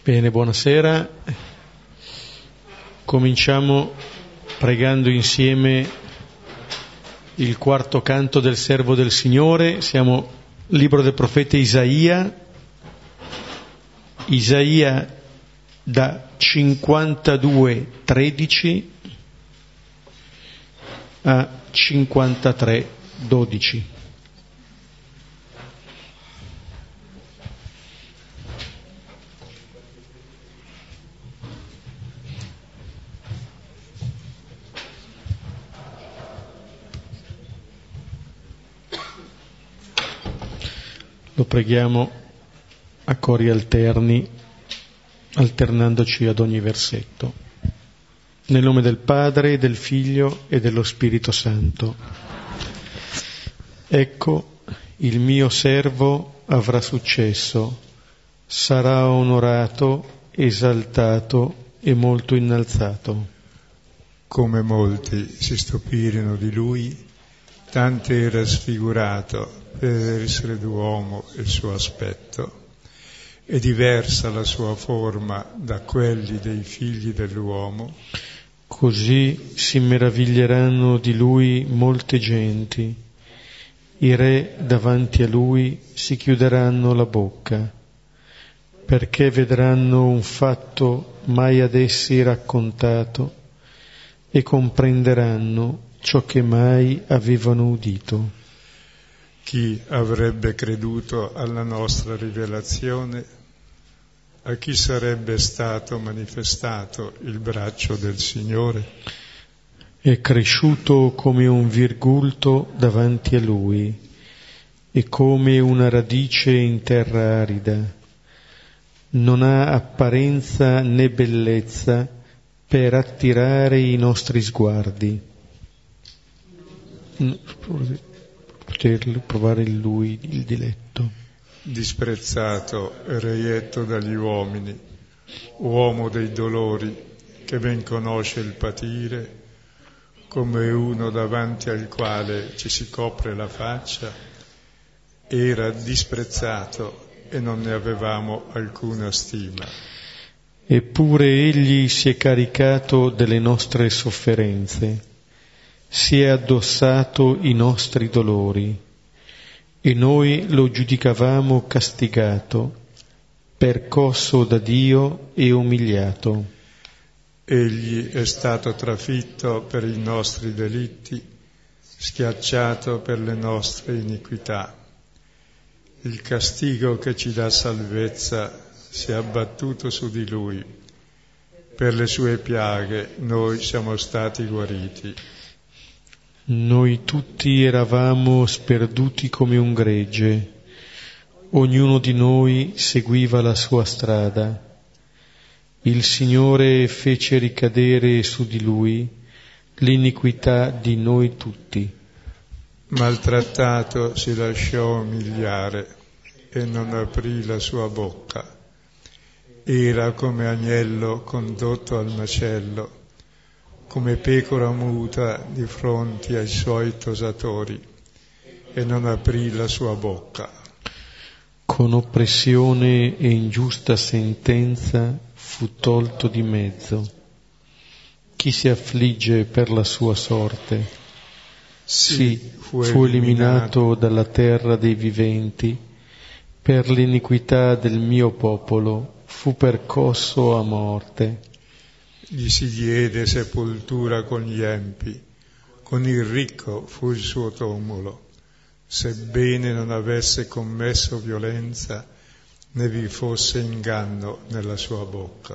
Bene, buonasera. Cominciamo pregando insieme il quarto canto del servo del Signore. Siamo libro del profeta Isaia da 52:13 a 53:12. Lo preghiamo a cori alterni, alternandoci ad ogni versetto. Nel nome del Padre, del Figlio e dello Spirito Santo. Ecco, il mio servo avrà successo, sarà onorato, esaltato e molto innalzato. Come molti si stupirono di lui, tanto era sfigurato per essere d'uomo il suo aspetto, è diversa la sua forma da quelli dei figli dell'uomo. Così si meraviglieranno di lui molte genti, i re davanti a lui si chiuderanno la bocca, perché vedranno un fatto mai ad essi raccontato e comprenderanno ciò che mai avevano udito. Chi avrebbe creduto alla nostra rivelazione? A chi sarebbe stato manifestato il braccio del Signore? È cresciuto come un virgulto davanti a lui e come una radice in terra arida. Non ha apparenza né bellezza per attirare i nostri sguardi. Poter provare in lui il diletto. Disprezzato e reietto dagli uomini, uomo dei dolori, che ben conosce il patire, come uno davanti al quale ci si copre la faccia, era disprezzato e non ne avevamo alcuna stima. Eppure egli si è caricato delle nostre sofferenze, si è addossato i nostri dolori, e noi lo giudicavamo castigato, percosso da Dio e umiliato. Egli è stato trafitto per i nostri delitti, schiacciato per le nostre iniquità. Il castigo che ci dà salvezza si è abbattuto su di lui. Per le sue piaghe noi siamo stati guariti. Noi tutti eravamo sperduti come un gregge, ognuno di noi seguiva la sua strada. Il Signore fece ricadere su di lui l'iniquità di noi tutti. Maltrattato si lasciò umiliare e non aprì la sua bocca. Era come agnello condotto al macello, come pecora muta di fronte ai suoi tosatori, e non aprì la sua bocca. Con oppressione e ingiusta sentenza fu tolto di mezzo. Chi si affligge per la sua sorte? Sì, fu eliminato dalla terra dei viventi. Per l'iniquità del mio popolo fu percosso a morte. Gli si diede sepoltura con gli empi, con il ricco fu il suo tumulo, sebbene non avesse commesso violenza né vi fosse inganno nella sua bocca.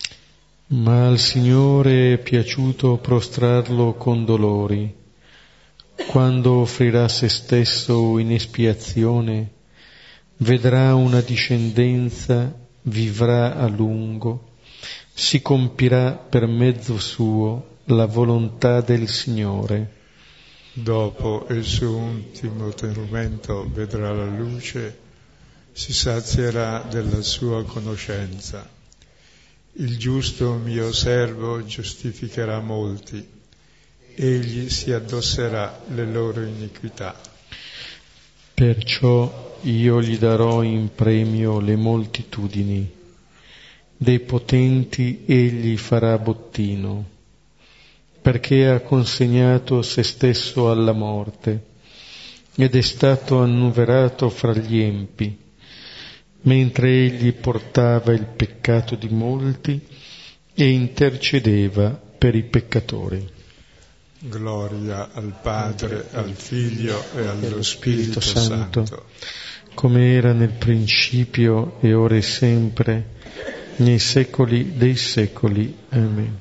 Ma al Signore è piaciuto prostrarlo con dolori. Quando offrirà se stesso in espiazione, vedrà una discendenza, vivrà a lungo. Si compirà per mezzo suo la volontà del Signore. Dopo il suo ultimo tormento vedrà la luce, si sazierà della sua conoscenza. Il giusto mio servo giustificherà molti, egli si addosserà le loro iniquità. Perciò io gli darò in premio le moltitudini. dei potenti egli farà bottino, perché ha consegnato se stesso alla morte ed è stato annoverato fra gli empi, mentre egli portava il peccato di molti e intercedeva per i peccatori. Gloria al Padre, al Figlio e allo Spirito Santo, come era nel principio e ora e sempre, nei secoli dei secoli. Amen.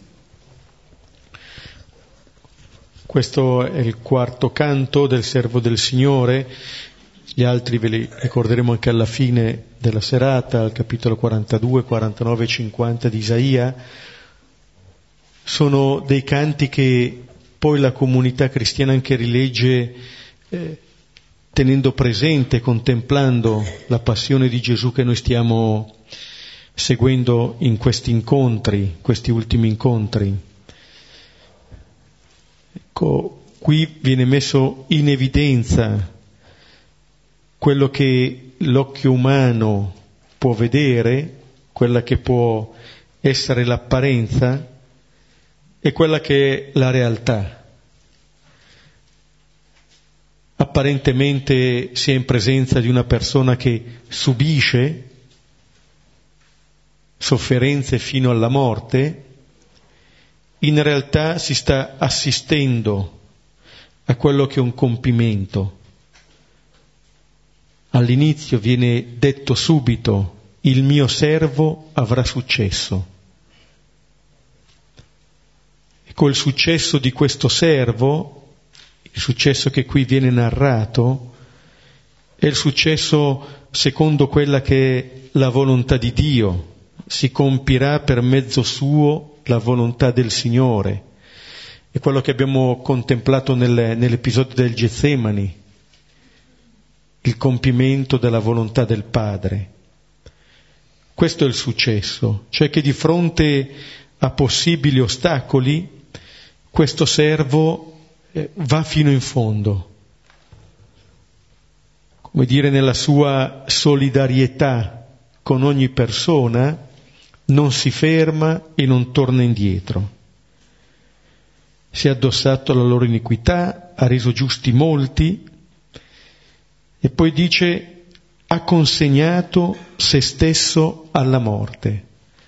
Questo è il quarto canto del servo del Signore. Gli altri ve li ricorderemo anche alla fine della serata, al capitolo 42, 49 e 50 di Isaia. Sono dei canti che poi la comunità cristiana anche rilegge tenendo presente, contemplando la passione di Gesù che noi stiamo seguendo in questi incontri, questi ultimi incontri. Ecco, qui viene messo in evidenza quello che l'occhio umano può vedere, quella che può essere l'apparenza e quella che è la realtà. Apparentemente si è in presenza di una persona che subisce sofferenze fino alla morte, in realtà si sta assistendo a quello che è un compimento. All'inizio viene detto subito: il mio servo avrà successo. E col successo di questo servo, il successo che qui viene narrato, è il successo secondo quella che è la volontà di Dio. Si compirà per mezzo suo la volontà del Signore. È quello che abbiamo contemplato nell'episodio del Getsemani, il compimento della volontà del Padre. Questo è il successo, cioè che di fronte a possibili ostacoli questo servo va fino in fondo, come dire, nella sua solidarietà con ogni persona non si ferma e non torna indietro. Si è addossato alla loro iniquità, ha reso giusti molti e poi dice: ha consegnato se stesso alla morte.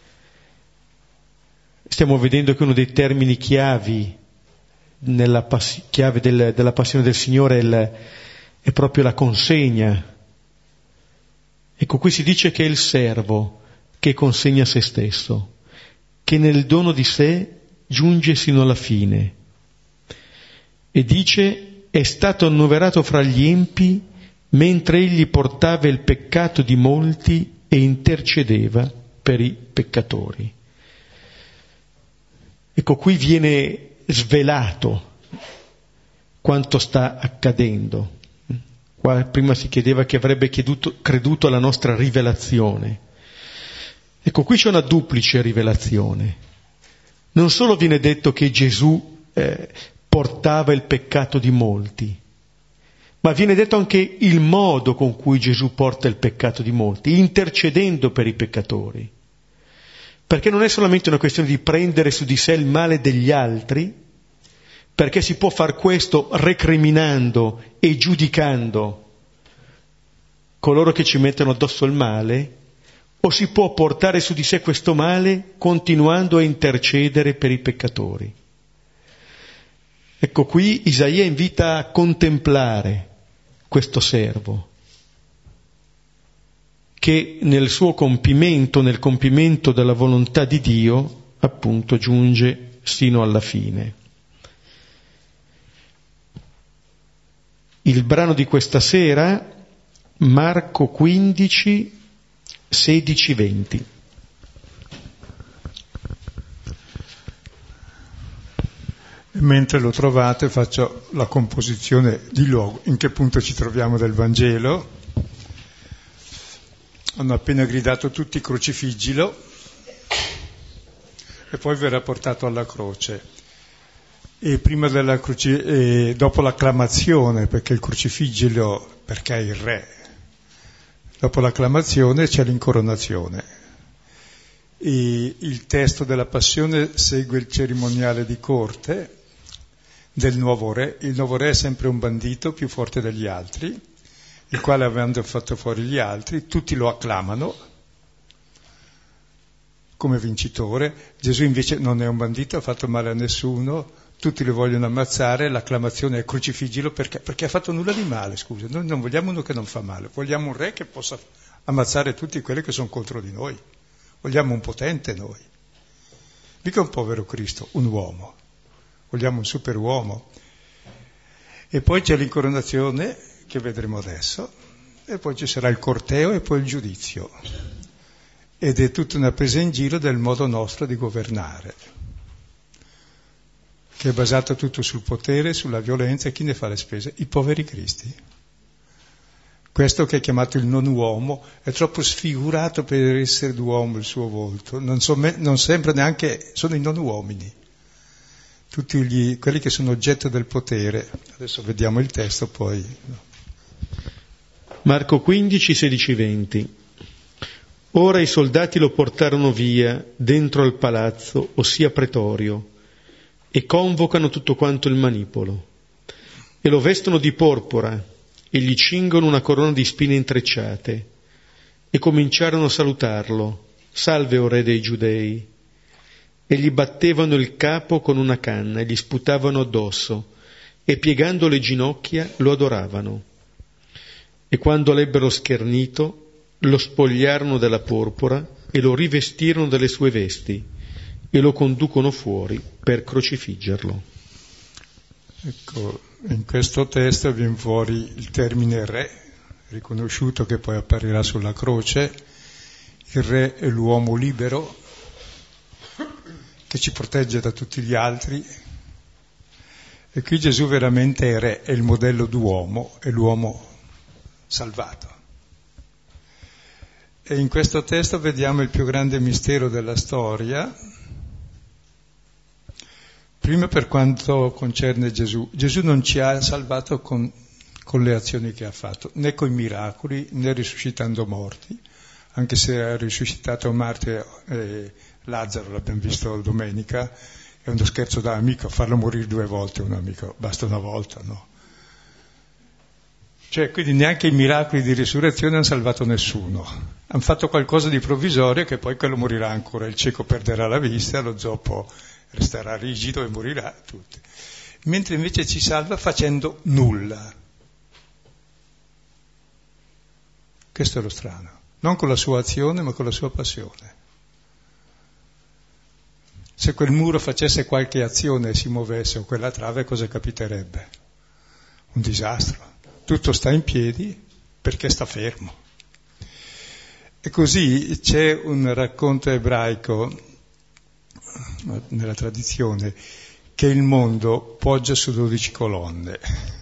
Stiamo vedendo che uno dei termini chiavi nella chiave della passione del Signore è proprio la consegna. Ecco, qui si dice che è il servo che consegna se stesso, che nel dono di sé giunge sino alla fine. E dice: è stato annoverato fra gli empi, mentre egli portava il peccato di molti e intercedeva per i peccatori. Ecco, qui viene svelato quanto sta accadendo. Qua prima si chiedeva chi avrebbe creduto alla nostra rivelazione. Ecco, qui c'è una duplice rivelazione. Non solo viene detto che Gesù portava il peccato di molti, ma viene detto anche il modo con cui Gesù porta il peccato di molti, intercedendo per i peccatori. Perché non è solamente una questione di prendere su di sé il male degli altri, perché si può far questo recriminando e giudicando coloro che ci mettono addosso il male, o si può portare su di sé questo male continuando a intercedere per i peccatori. Ecco, qui Isaia invita a contemplare questo servo che nel suo compimento, nel compimento della volontà di Dio, appunto giunge sino alla fine. Il brano di questa sera, Marco 15, 16-20. Mentre lo trovate faccio la composizione di luogo, in che punto ci troviamo del Vangelo. Hanno appena gridato tutti crocifiggilo e poi verrà portato alla croce. E prima della dopo l'acclamazione, perché il crocifiggilo, perché è il re, dopo l'acclamazione c'è l'incoronazione. E il testo della Passione segue il cerimoniale di corte del nuovo re. Il nuovo re è sempre un bandito più forte degli altri, il quale, avendo fatto fuori gli altri, tutti lo acclamano come vincitore. Gesù invece non è un bandito, ha fatto male a nessuno, tutti lo vogliono ammazzare, l'acclamazione è crocifiggilo perché ha fatto nulla di male, scusa. Noi non vogliamo uno che non fa male, vogliamo un re che possa ammazzare tutti quelli che sono contro di noi. Vogliamo un potente noi, mica un povero Cristo, un uomo, vogliamo un superuomo. E poi c'è l'incoronazione, che vedremo adesso, e poi ci sarà il corteo e poi il giudizio. Ed è tutta una presa in giro del modo nostro di governare, che è basato tutto sul potere, sulla violenza, e chi ne fa le spese? I poveri cristi. Questo che è chiamato il non uomo è troppo sfigurato per essere d'uomo il suo volto, non sembra neanche, sono i non uomini, tutti quelli che sono oggetto del potere. Adesso vediamo il testo poi. Marco 15, 16, 20. Ora i soldati lo portarono via dentro al palazzo, ossia pretorio, e convocano tutto quanto il manipolo, e lo vestono di porpora, e gli cingono una corona di spine intrecciate, e cominciarono a salutarlo, salve o re dei giudei, e gli battevano il capo con una canna, e gli sputavano addosso, e piegando le ginocchia lo adoravano. E quando l'ebbero schernito, lo spogliarono della porpora, e lo rivestirono delle sue vesti, e lo conducono fuori per crocifiggerlo. Ecco, in questo testo viene fuori il termine re, riconosciuto, che poi apparirà sulla croce. Il re è l'uomo libero che ci protegge da tutti gli altri, e qui Gesù veramente è re, è il modello d'uomo, è l'uomo salvato. E in questo testo vediamo il più grande mistero della storia. Prima, per quanto concerne Gesù, Gesù non ci ha salvato con le azioni che ha fatto, né con i miracoli, né risuscitando morti, anche se ha risuscitato Marte Lazzaro, l'abbiamo visto domenica, è uno scherzo da amico, farlo morire 2 volte un amico, basta una volta, no? Cioè, quindi neanche i miracoli di risurrezione hanno salvato nessuno, hanno fatto qualcosa di provvisorio che poi quello morirà ancora, il cieco perderà la vista, lo zoppo resterà rigido e morirà tutti. Mentre invece ci salva facendo nulla. Questo è lo strano. Non con la sua azione, ma con la sua passione. Se quel muro facesse qualche azione e si muovesse, o quella trave, cosa capiterebbe? Un disastro. Tutto sta in piedi perché sta fermo. E così c'è un racconto ebraico nella tradizione che il mondo poggia su 12 colonne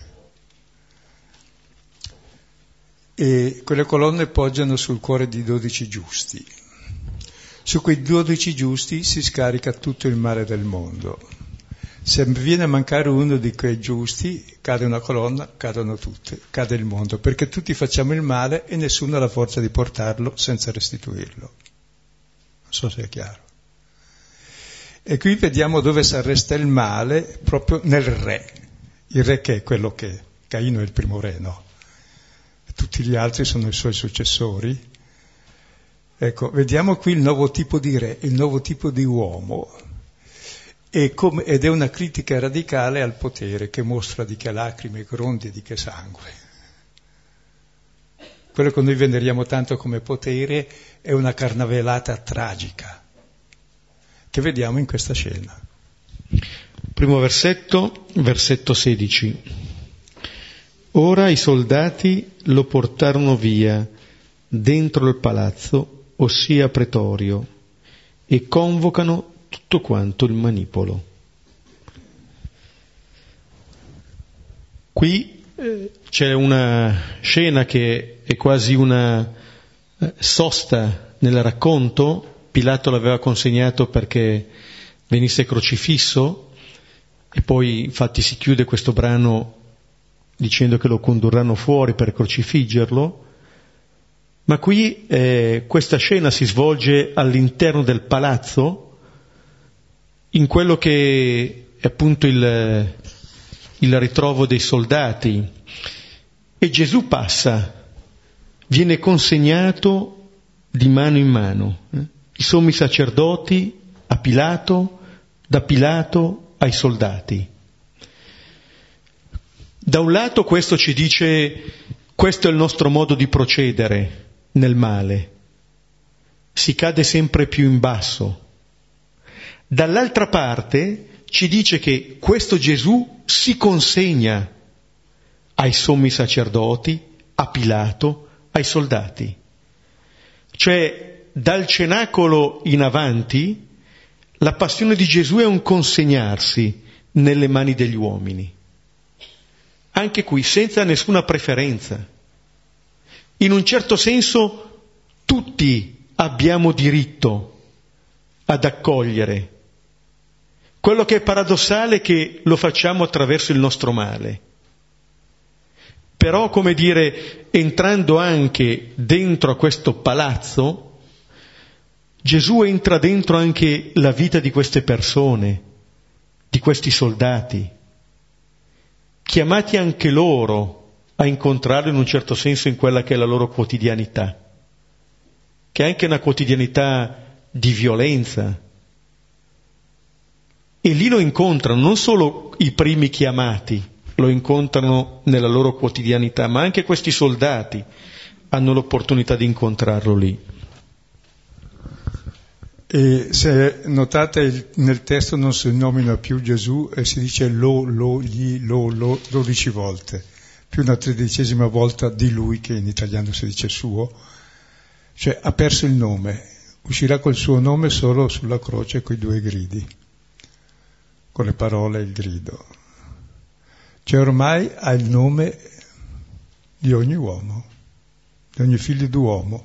e quelle colonne poggiano sul cuore di 12 giusti. Su quei 12 giusti si scarica tutto il male del mondo. Se viene a mancare uno di quei giusti, cade una colonna, cadono tutte, cade il mondo, perché tutti facciamo il male e nessuno ha la forza di portarlo senza restituirlo. Non so se è chiaro. E qui vediamo dove si arresta il male, proprio nel re. Il re che è quello che è. Caino è il primo re, no? E tutti gli altri sono i suoi successori. Ecco, vediamo qui il nuovo tipo di re, il nuovo tipo di uomo, ed è una critica radicale al potere che mostra di che lacrime, grondi e di che sangue. Quello che noi veneriamo tanto come potere è una carnavelata tragica, che vediamo in questa scena. Primo versetto, versetto 16. Ora i soldati lo portarono via dentro il palazzo, ossia pretorio, e convocano tutto quanto il manipolo. Qui c'è una scena che è quasi una sosta nel racconto. Pilato l'aveva consegnato perché venisse crocifisso, e poi infatti si chiude questo brano dicendo che lo condurranno fuori per crocifiggerlo, Ma qui questa scena si svolge all'interno del palazzo, in quello che è appunto il ritrovo dei soldati, e Gesù passa, viene consegnato di mano in mano. I sommi sacerdoti a Pilato, da Pilato ai soldati. Da un lato questo ci dice: questo è il nostro modo di procedere nel male, si cade sempre più in basso. Dall'altra parte ci dice che questo Gesù si consegna ai sommi sacerdoti, a Pilato, ai soldati. Cioè, dal cenacolo in avanti, la passione di Gesù è un consegnarsi nelle mani degli uomini. Anche qui, senza nessuna preferenza. In un certo senso, tutti abbiamo diritto ad accogliere. Quello che è paradossale è che lo facciamo attraverso il nostro male. Però, come dire, entrando anche dentro a questo palazzo, Gesù entra dentro anche la vita di queste persone, di questi soldati, chiamati anche loro a incontrarlo in un certo senso in quella che è la loro quotidianità, che è anche una quotidianità di violenza. E lì lo incontrano non solo i primi chiamati, lo incontrano nella loro quotidianità, ma anche questi soldati hanno l'opportunità di incontrarlo lì. E se notate nel testo non si nomina più Gesù e si dice lo 12 volte, più una 13ª volta di lui, che in italiano si dice suo, cioè ha perso il nome, uscirà col suo nome solo sulla croce coi 2 gridi, con le parole e il grido. Cioè ormai ha il nome di ogni uomo, di ogni figlio d'uomo,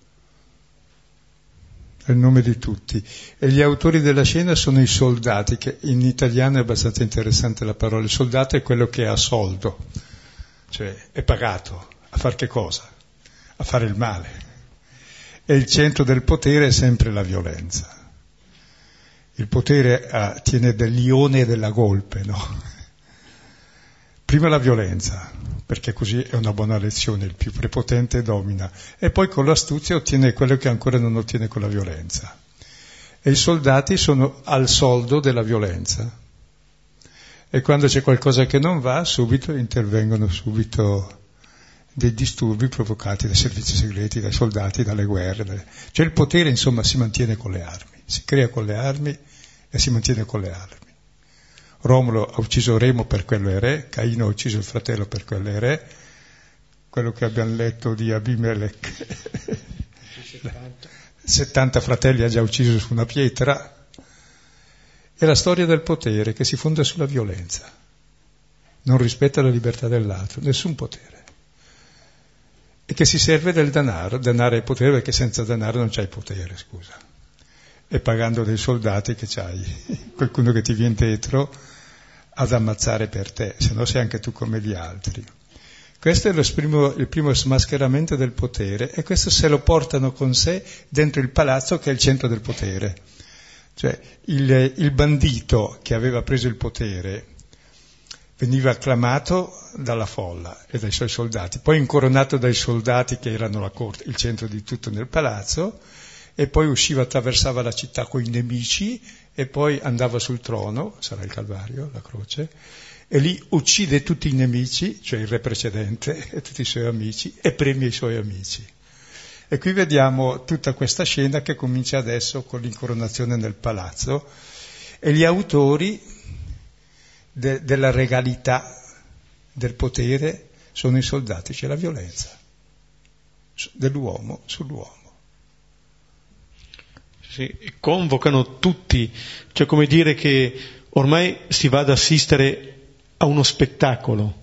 è il nome di tutti. E gli autori della scena sono i soldati, che in italiano è abbastanza interessante la parola. Il soldato è quello che ha soldo, cioè è pagato a fare che cosa? A fare il male. E il centro del potere è sempre la violenza. Il potere tiene del lione e della golpe, no? Prima la violenza, perché così è una buona lezione, il più prepotente domina, e poi con l'astuzia ottiene quello che ancora non ottiene con la violenza. E i soldati sono al soldo della violenza. E quando c'è qualcosa che non va, subito intervengono dei disturbi provocati dai servizi segreti, dai soldati, dalle guerre. Cioè il potere, insomma, si mantiene con le armi, si crea con le armi e si mantiene con le armi. Romolo ha ucciso Remo per quello è re, Caino ha ucciso il fratello per quello è re, quello che abbiamo letto di Abimelech, 70 fratelli ha già ucciso su una pietra. È la storia del potere che si fonda sulla violenza, non rispetta la libertà dell'altro, nessun potere, e che si serve del denaro. Denaro è potere, perché senza denaro non c'hai potere, scusa, e pagando dei soldati che c'hai qualcuno che ti viene dietro ad ammazzare per te, se no sei anche tu come gli altri. Questo è il primo smascheramento del potere, e questo se lo portano con sé dentro il palazzo, che è il centro del potere. Cioè il bandito che aveva preso il potere veniva acclamato dalla folla e dai suoi soldati, poi incoronato dai soldati che erano la corte, il centro di tutto nel palazzo, e poi usciva, attraversava la città con i nemici e poi andava sul trono, sarà il Calvario, la croce, e lì uccide tutti i nemici, cioè il re precedente e tutti i suoi amici, e premia i suoi amici. E qui vediamo tutta questa scena che comincia adesso con l'incoronazione nel palazzo, e gli autori della regalità del potere sono i soldati, c'è la violenza dell'uomo sull'uomo. Sì, convocano tutti, cioè come dire che ormai si va ad assistere a uno spettacolo.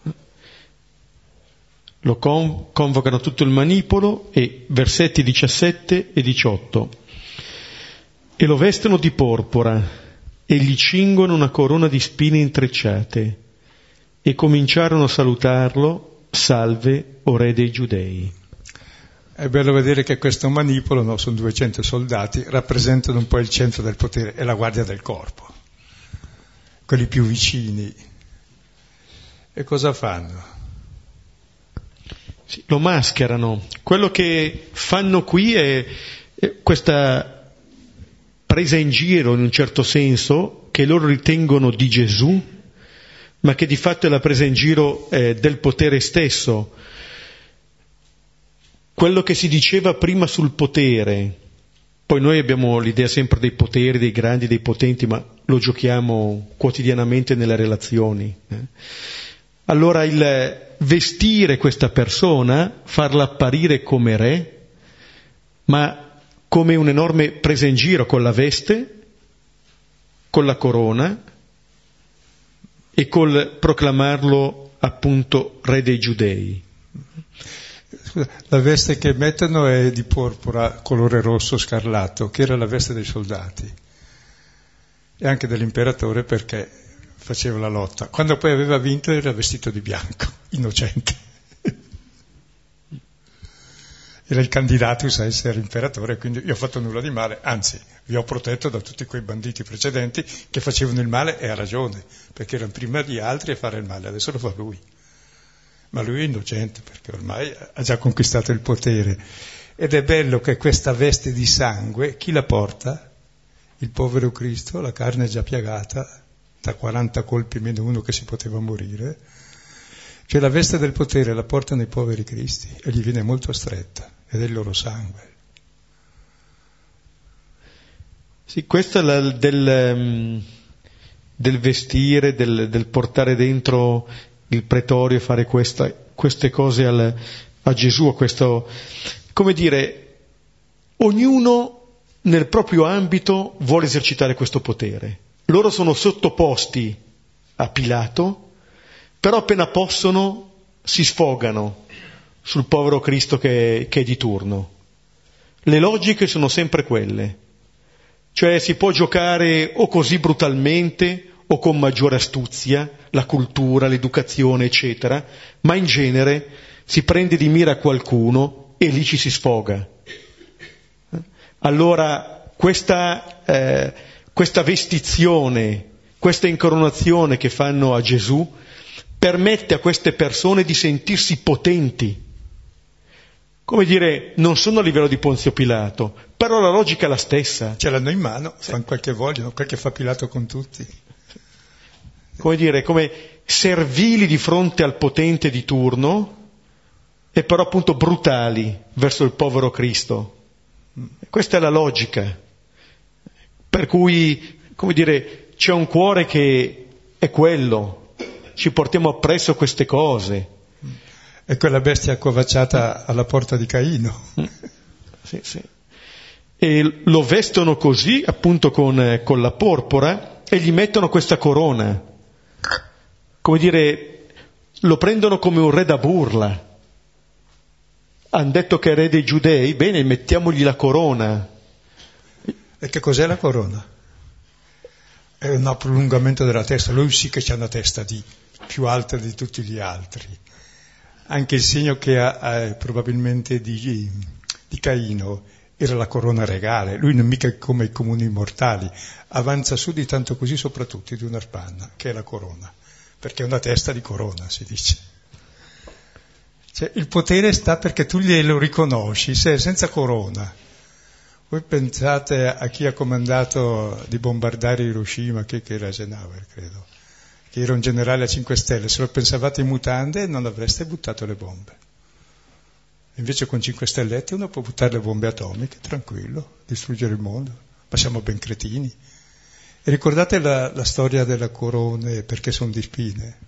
Lo convocano tutto il manipolo, e versetti 17 e 18. E lo vestono di porpora e gli cingono una corona di spine intrecciate e cominciarono a salutarlo: salve, o re dei Giudei. È bello vedere che questo manipolo, no, sono 200 soldati, rappresentano un po' il centro del potere e la guardia del corpo, quelli più vicini. E cosa fanno? Sì, lo mascherano. Quello che fanno qui è questa presa in giro, in un certo senso, che loro ritengono di Gesù, ma che di fatto è la presa in giro del potere stesso. Quello che si diceva prima sul potere, poi noi abbiamo l'idea sempre dei poteri, dei grandi, dei potenti, ma lo giochiamo quotidianamente nelle relazioni. Allora il vestire questa persona, farla apparire come re, ma come un'enorme presa in giro con la veste, con la corona e col proclamarlo appunto re dei giudei. La veste che mettono è di porpora colore rosso scarlatto, che era la veste dei soldati e anche dell'imperatore, perché faceva la lotta. Quando poi aveva vinto era vestito di bianco, innocente. Era il candidato a essere imperatore, quindi io ho fatto nulla di male, anzi vi ho protetto da tutti quei banditi precedenti che facevano il male, e ha ragione, perché erano prima di altri a fare il male, adesso lo fa lui. Ma lui è innocente perché ormai ha già conquistato il potere. Ed è bello che questa veste di sangue, chi la porta? Il povero Cristo, la carne è già piagata, da 40 colpi meno uno che si poteva morire. Cioè la veste del potere la portano i poveri cristi e gli viene molto stretta, ed è il loro sangue. Sì, questo è del vestire, del portare dentro il pretorio, fare queste cose a Gesù, a questo, come dire, ognuno nel proprio ambito vuole esercitare questo potere. Loro sono sottoposti a Pilato, però appena possono si sfogano sul povero Cristo che è di turno. Le logiche sono sempre quelle, cioè si può giocare o così brutalmente o con maggiore astuzia, la cultura, l'educazione, eccetera, ma in genere si prende di mira qualcuno e lì ci si sfoga. Allora questa vestizione, questa incoronazione che fanno a Gesù permette a queste persone di sentirsi potenti. Come dire, non sono a livello di Ponzio Pilato, però la logica è la stessa. Ce l'hanno in mano, fanno quel che vogliono, quel che fa Pilato con tutti. Come dire, come servili di fronte al potente di turno, e però appunto brutali verso il povero Cristo. Questa è la logica. Per cui, come dire, c'è un cuore che è quello, ci portiamo appresso queste cose. È quella bestia accovacciata alla porta di Caino. Sì, sì. E lo vestono così, appunto con la porpora, e gli mettono questa corona. Come dire, lo prendono come un re da burla. Han detto che è re dei giudei, bene, mettiamogli la corona. E che cos'è la corona? È un prolungamento della testa. Lui sì che c'ha una testa più alta di tutti gli altri. Anche il segno che ha probabilmente di Caino era la corona regale. Lui non mica come i comuni mortali, avanza su di tanto così sopra tutti di una spanna, che è la corona, perché è una testa di corona, si dice. Cioè, il potere sta perché tu glielo riconosci, se senza corona. Voi pensate a chi ha comandato di bombardare Hiroshima, che era Eisenhower, credo, che era un generale a 5 stelle, se lo pensavate in mutande non avreste buttato le bombe. Invece con 5 stellette uno può buttare le bombe atomiche, tranquillo, distruggere il mondo, ma siamo ben cretini. E ricordate la storia della corona, perché sono di spine?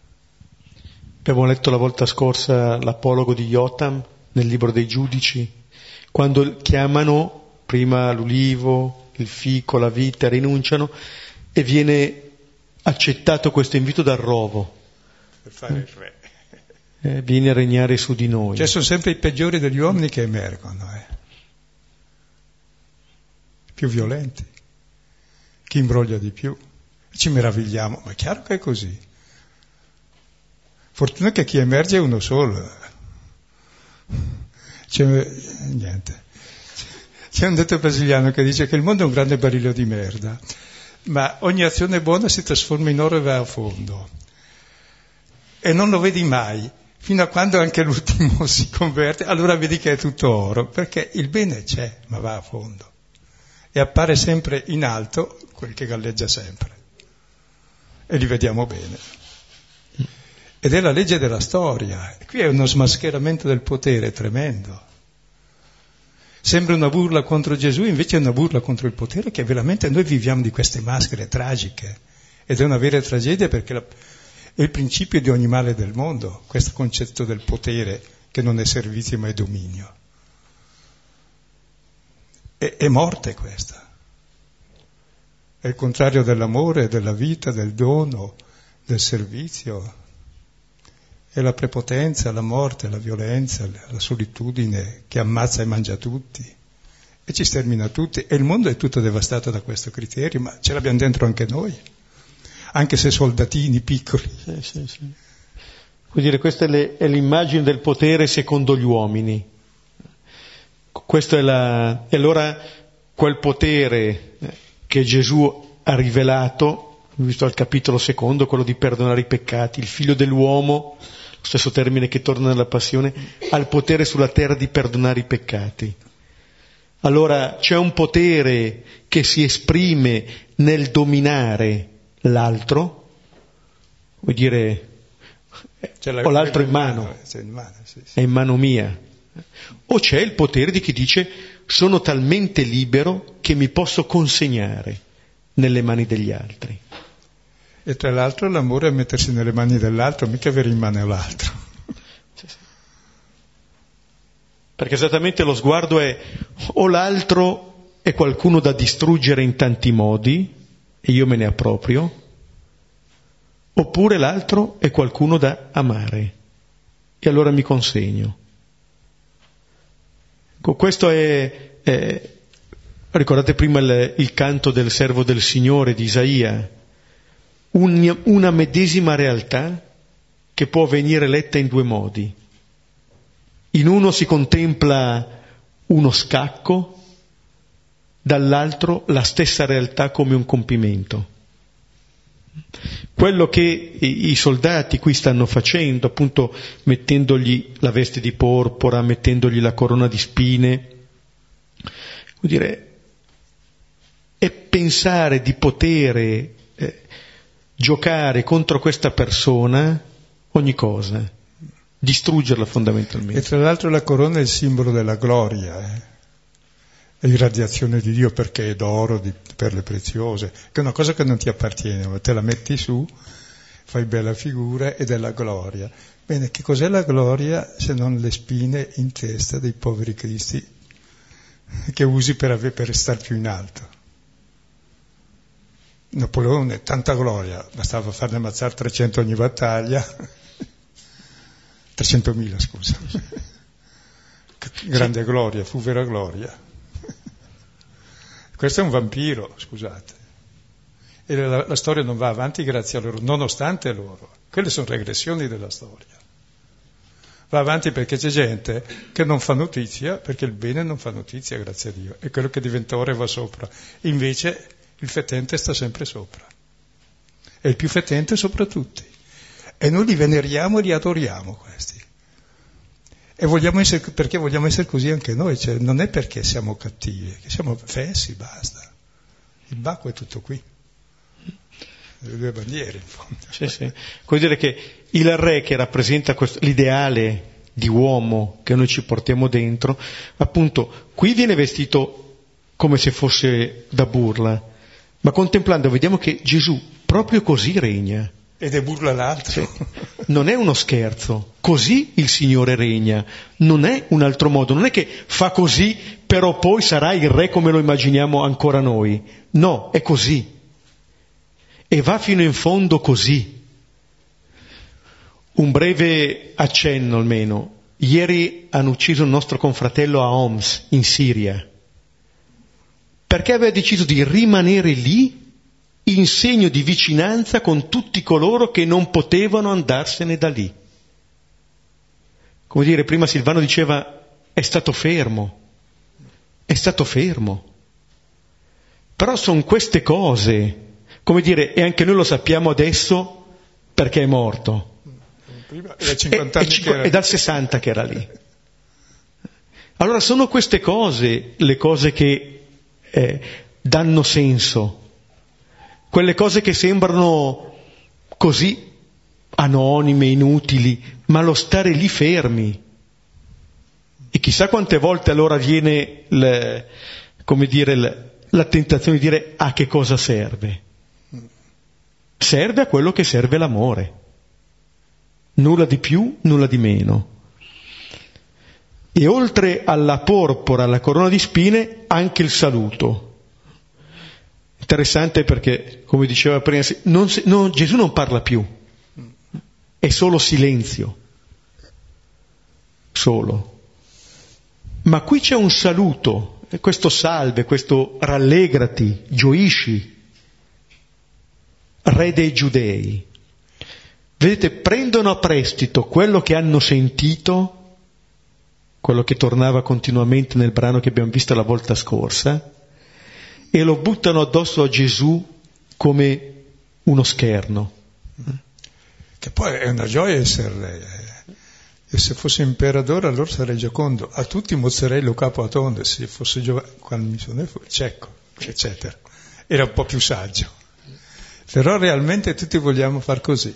Abbiamo letto la volta scorsa l'apologo di Jotam nel libro dei Giudici, quando chiamano prima l'ulivo, il fico, la vite, rinunciano, e viene accettato questo invito dal rovo. Per fare il re. Vieni a regnare su di noi. Cioè sono sempre i peggiori degli uomini che emergono, più violenti, chi imbroglia di più. Ci meravigliamo, ma è chiaro che è così. Fortuna che chi emerge è uno solo. C'è un detto brasiliano che dice che il mondo è un grande barile di merda, ma ogni azione buona si trasforma in oro e va a fondo. E non lo vedi mai, fino a quando anche l'ultimo si converte, allora vedi che è tutto oro, perché il bene c'è, ma va a fondo. E appare sempre in alto quel che galleggia sempre. E li vediamo bene. Ed è la legge della storia. Qui è uno smascheramento del potere tremendo. Sembra una burla contro Gesù, invece è una burla contro il potere, che veramente noi viviamo di queste maschere tragiche. Ed è una vera tragedia, perché è il principio di ogni male del mondo, questo concetto del potere, che non è servizio ma è dominio. È morte questa. È il contrario dell'amore, della vita, del dono, del servizio. È la prepotenza, la morte, la violenza, la solitudine che ammazza e mangia tutti e ci stermina tutti. E il mondo è tutto devastato da questo criterio, ma ce l'abbiamo dentro anche noi, anche se soldatini piccoli. Sì. Vuol dire, questa è l'immagine del potere secondo gli uomini. Questo e allora quel potere che Gesù ha rivelato, visto al capitolo 2, quello di perdonare i peccati, il figlio dell'uomo, lo stesso termine che torna nella Passione, ha il potere sulla terra di perdonare i peccati. Allora c'è un potere che si esprime nel dominare l'altro, vuol dire, ho l'altro in mano, è in mano mia. O c'è il potere di chi dice sono talmente libero che mi posso consegnare nelle mani degli altri. E tra l'altro l'amore è mettersi nelle mani dell'altro, mica avere in mano l'altro. Sì. Perché esattamente lo sguardo è o l'altro è qualcuno da distruggere in tanti modi e io me ne approprio, oppure l'altro è qualcuno da amare e allora mi consegno. Questo ricordate prima il canto del servo del Signore di Isaia, una medesima realtà che può venire letta in due modi. In uno si contempla uno scacco, dall'altro la stessa realtà come un compimento. Quello che i soldati qui stanno facendo, appunto mettendogli la veste di porpora, mettendogli la corona di spine, vuol dire, è pensare di poter giocare contro questa persona ogni cosa, distruggerla fondamentalmente. E tra l'altro la corona è il simbolo della gloria, è irradiazione di Dio, perché è d'oro, di perle preziose, che è una cosa che non ti appartiene, ma te la metti su, fai bella figura ed è la gloria. Bene, che cos'è la gloria se non le spine in testa dei poveri cristi che usi per star più in alto? Napoleone, tanta gloria, bastava farne ammazzare 300 ogni battaglia, 300.000 scusa, grande gloria, fu vera gloria. Questo è un vampiro, scusate. E la storia non va avanti grazie a loro, nonostante loro. Quelle sono regressioni della storia. Va avanti perché c'è gente che non fa notizia, perché il bene non fa notizia, grazie a Dio. E quello che diventa ore va sopra. Invece il fetente sta sempre sopra. È il più fetente sopra tutti. E noi li veneriamo e li adoriamo questi. E perché vogliamo essere così anche noi, cioè non è perché siamo cattivi, che siamo fessi, basta. Il Bacco è tutto qui. Le due bandiere, in fondo. Sì. Vuol dire che il re che rappresenta l'ideale di uomo che noi ci portiamo dentro, appunto, qui viene vestito come se fosse da burla, ma contemplando vediamo che Gesù proprio così regna. Ed è burla l'altro. Sì. Non è uno scherzo, così il Signore regna, non è un altro modo, non è che fa così però poi sarà il re come lo immaginiamo ancora noi, no, è così e va fino in fondo così. Un breve accenno almeno, ieri hanno ucciso il nostro confratello a Homs in Siria, perché aveva deciso di rimanere lì in segno di vicinanza con tutti coloro che non potevano andarsene da lì. Come dire, prima Silvano diceva, è stato fermo. Però sono queste cose, come dire, e anche noi lo sappiamo adesso perché è morto. Prima era 50 anni è dal 60 che era lì. Allora sono queste cose le cose che danno senso, quelle cose che sembrano così anonime, inutili, ma lo stare lì fermi. E chissà quante volte allora viene la tentazione di dire a che cosa serve. Serve a quello che serve l'amore. Nulla di più, nulla di meno. E oltre alla porpora, alla corona di spine, anche il saluto. Interessante perché, come diceva prima, Gesù non parla più. È solo silenzio. Solo. Ma qui c'è un saluto, questo salve, questo rallegrati, gioisci, re dei giudei. Vedete, prendono a prestito quello che hanno sentito, quello che tornava continuamente nel brano che abbiamo visto la volta scorsa, e lo buttano addosso a Gesù come uno scherno. Che poi è una gioia essere re. E se fosse imperatore allora sarei Giocondo, a tutti mozzarella capo a tonde, se fosse quando mi sono cieco, eccetera. Era un po' più saggio. Però realmente tutti vogliamo far così.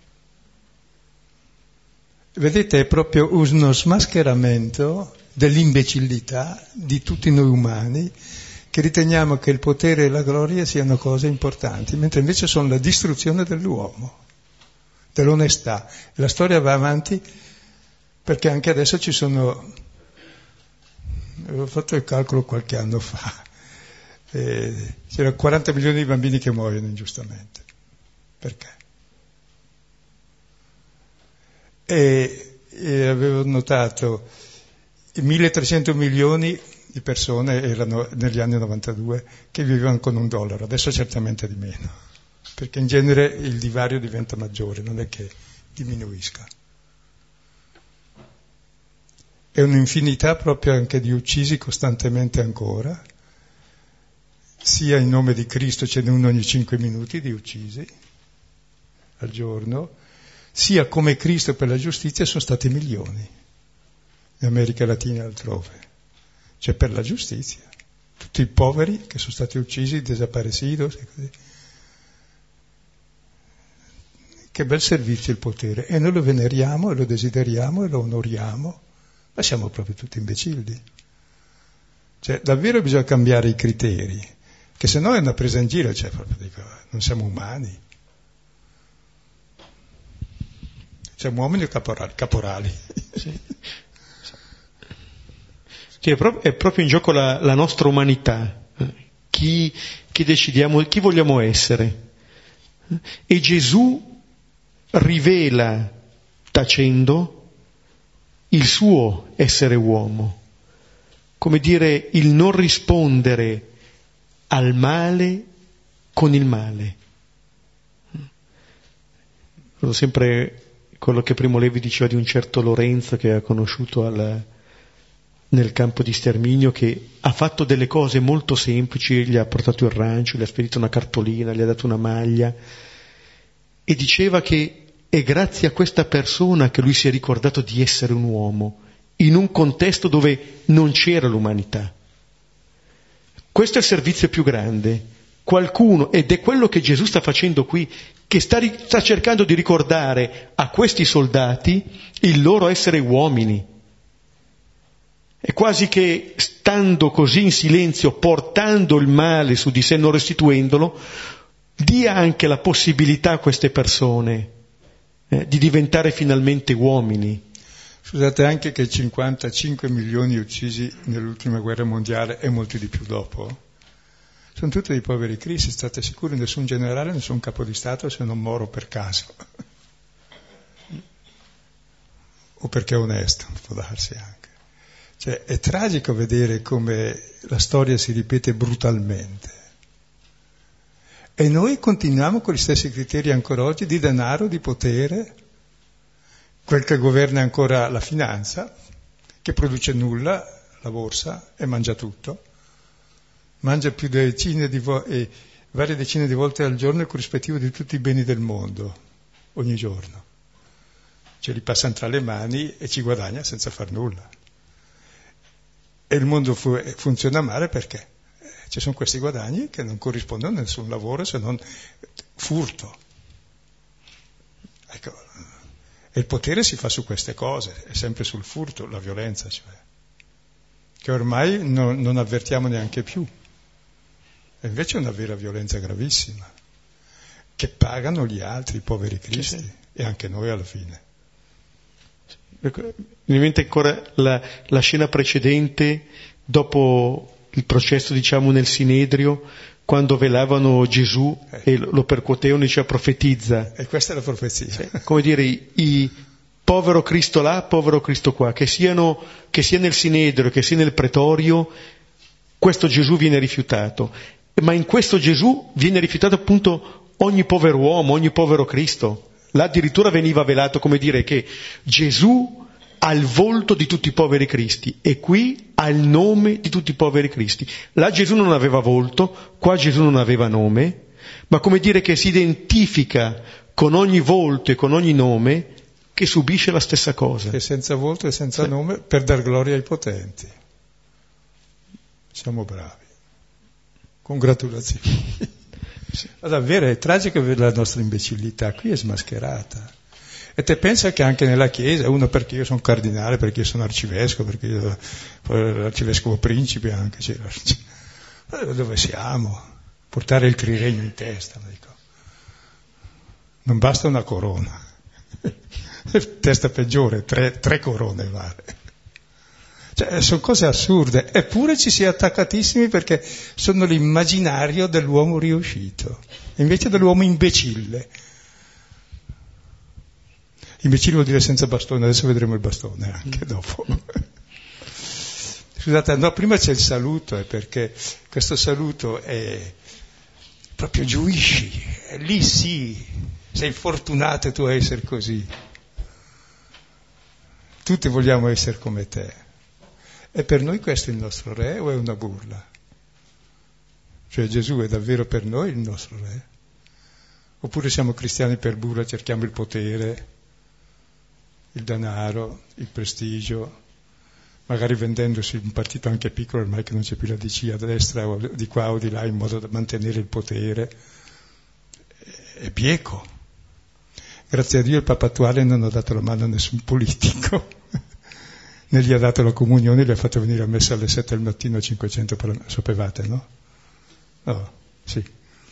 Vedete, è proprio uno smascheramento dell'imbecillità di tutti noi umani che riteniamo che il potere e la gloria siano cose importanti, mentre invece sono la distruzione dell'uomo, dell'onestà. La storia va avanti perché anche adesso ci sono, avevo fatto il calcolo qualche anno fa, c'erano 40 milioni di bambini che muoiono ingiustamente. Perché? E avevo notato 1.300 milioni di persone erano negli anni 92 che vivevano con $1, adesso certamente di meno, perché in genere il divario diventa maggiore, non è che diminuisca. È un'infinità proprio anche di uccisi costantemente ancora, sia in nome di Cristo, ce n'è uno ogni 5 minuti di uccisi al giorno, sia come Cristo per la giustizia sono stati milioni, in America Latina e altrove, cioè per la giustizia, tutti i poveri che sono stati uccisi, desaparecidos e così. Che bel servizio il potere, e noi lo veneriamo e lo desideriamo e lo onoriamo, ma siamo proprio tutti imbecilli. Cioè davvero bisogna cambiare i criteri, che se no è una presa in giro, cioè proprio dico, non siamo umani. Siamo uomini o caporali. Sì. Sì, è proprio in gioco la nostra umanità, chi decidiamo, chi vogliamo essere. E Gesù rivela, tacendo, il suo essere uomo, come dire il non rispondere al male con il male. Ricordo sempre quello che Primo Levi diceva di un certo Lorenzo che ha conosciuto nel campo di sterminio, che ha fatto delle cose molto semplici, gli ha portato il rancio, gli ha spedito una cartolina, gli ha dato una maglia, e diceva che è grazie a questa persona che lui si è ricordato di essere un uomo, in un contesto dove non c'era l'umanità. Questo è il servizio più grande. Qualcuno, ed è quello che Gesù sta facendo qui, che sta cercando di ricordare a questi soldati il loro essere uomini. È quasi che, stando così in silenzio, portando il male su di sé, non restituendolo, dia anche la possibilità a queste persone di diventare finalmente uomini. Scusate, anche che 55 milioni uccisi nell'ultima guerra mondiale e molti di più dopo, sono tutti dei poveri cristi, state sicuri, nessun generale, nessun capo di Stato, se non Moro per caso. O perché è onesto, può darsi anche. Cioè, è tragico vedere come la storia si ripete brutalmente. E noi continuiamo con gli stessi criteri ancora oggi di denaro, di potere, quel che governa ancora la finanza, che produce nulla, la borsa, e mangia tutto. Mangia più decine di varie decine di volte al giorno il corrispettivo di tutti i beni del mondo, ogni giorno. Ce li passa tra le mani e ci guadagna senza far nulla. E il mondo funziona male perché ci sono questi guadagni che non corrispondono a nessun lavoro se non furto. Ecco. E il potere si fa su queste cose, è sempre sul furto, la violenza, cioè, che ormai non avvertiamo neanche più. E invece è una vera violenza gravissima, che pagano gli altri, i poveri cristi, sì. E anche noi alla fine. Mi mente ancora la scena precedente, dopo il processo, diciamo, nel Sinedrio, quando velavano Gesù e lo percuotevano, diceva profetizza. E questa è la profezia. Come dire, povero Cristo là, povero Cristo qua, che sia nel Sinedrio, che sia nel Pretorio, questo Gesù viene rifiutato. Ma in questo Gesù viene rifiutato appunto ogni povero uomo, ogni povero Cristo. Là addirittura veniva velato, come dire, che Gesù ha il volto di tutti i poveri cristi e qui ha il nome di tutti i poveri cristi. Là Gesù non aveva volto, qua Gesù non aveva nome, ma come dire che si identifica con ogni volto e con ogni nome che subisce la stessa cosa. Che senza volto e senza nome per dar gloria ai potenti. Siamo bravi. Congratulazioni. Davvero è tragico vedere la nostra imbecillità, qui è smascherata. E te pensa che anche nella Chiesa, uno perché io sono cardinale, perché io sono arcivescovo, perché io sono l'arcivescovo principe anche, dove siamo? Portare il triregno in testa, dico. Non basta una corona, testa peggiore, tre corone vale. Cioè, sono cose assurde, eppure ci si è attaccatissimi perché sono l'immaginario dell'uomo riuscito, invece dell'uomo imbecille. Imbecille vuol dire senza bastone, adesso vedremo il bastone anche dopo. Scusate, no, prima c'è il saluto, perché questo saluto è proprio giuisci, lì sì, sei fortunato tu a essere così. Tutti vogliamo essere come te. E per noi questo è il nostro re o è una burla? Cioè Gesù è davvero per noi il nostro re? Oppure siamo cristiani per burla, cerchiamo il potere, il denaro, il prestigio, magari vendendosi un partito anche piccolo ormai che non c'è più la DC a destra o di qua o di là in modo da mantenere il potere. È bieco. Grazie a Dio il Papa attuale non ha dato la mano a nessun politico. Ne gli ha dato la comunione, gli ha fatto venire a messa alle 7 del mattino a 500 sapevate, no? No, sì.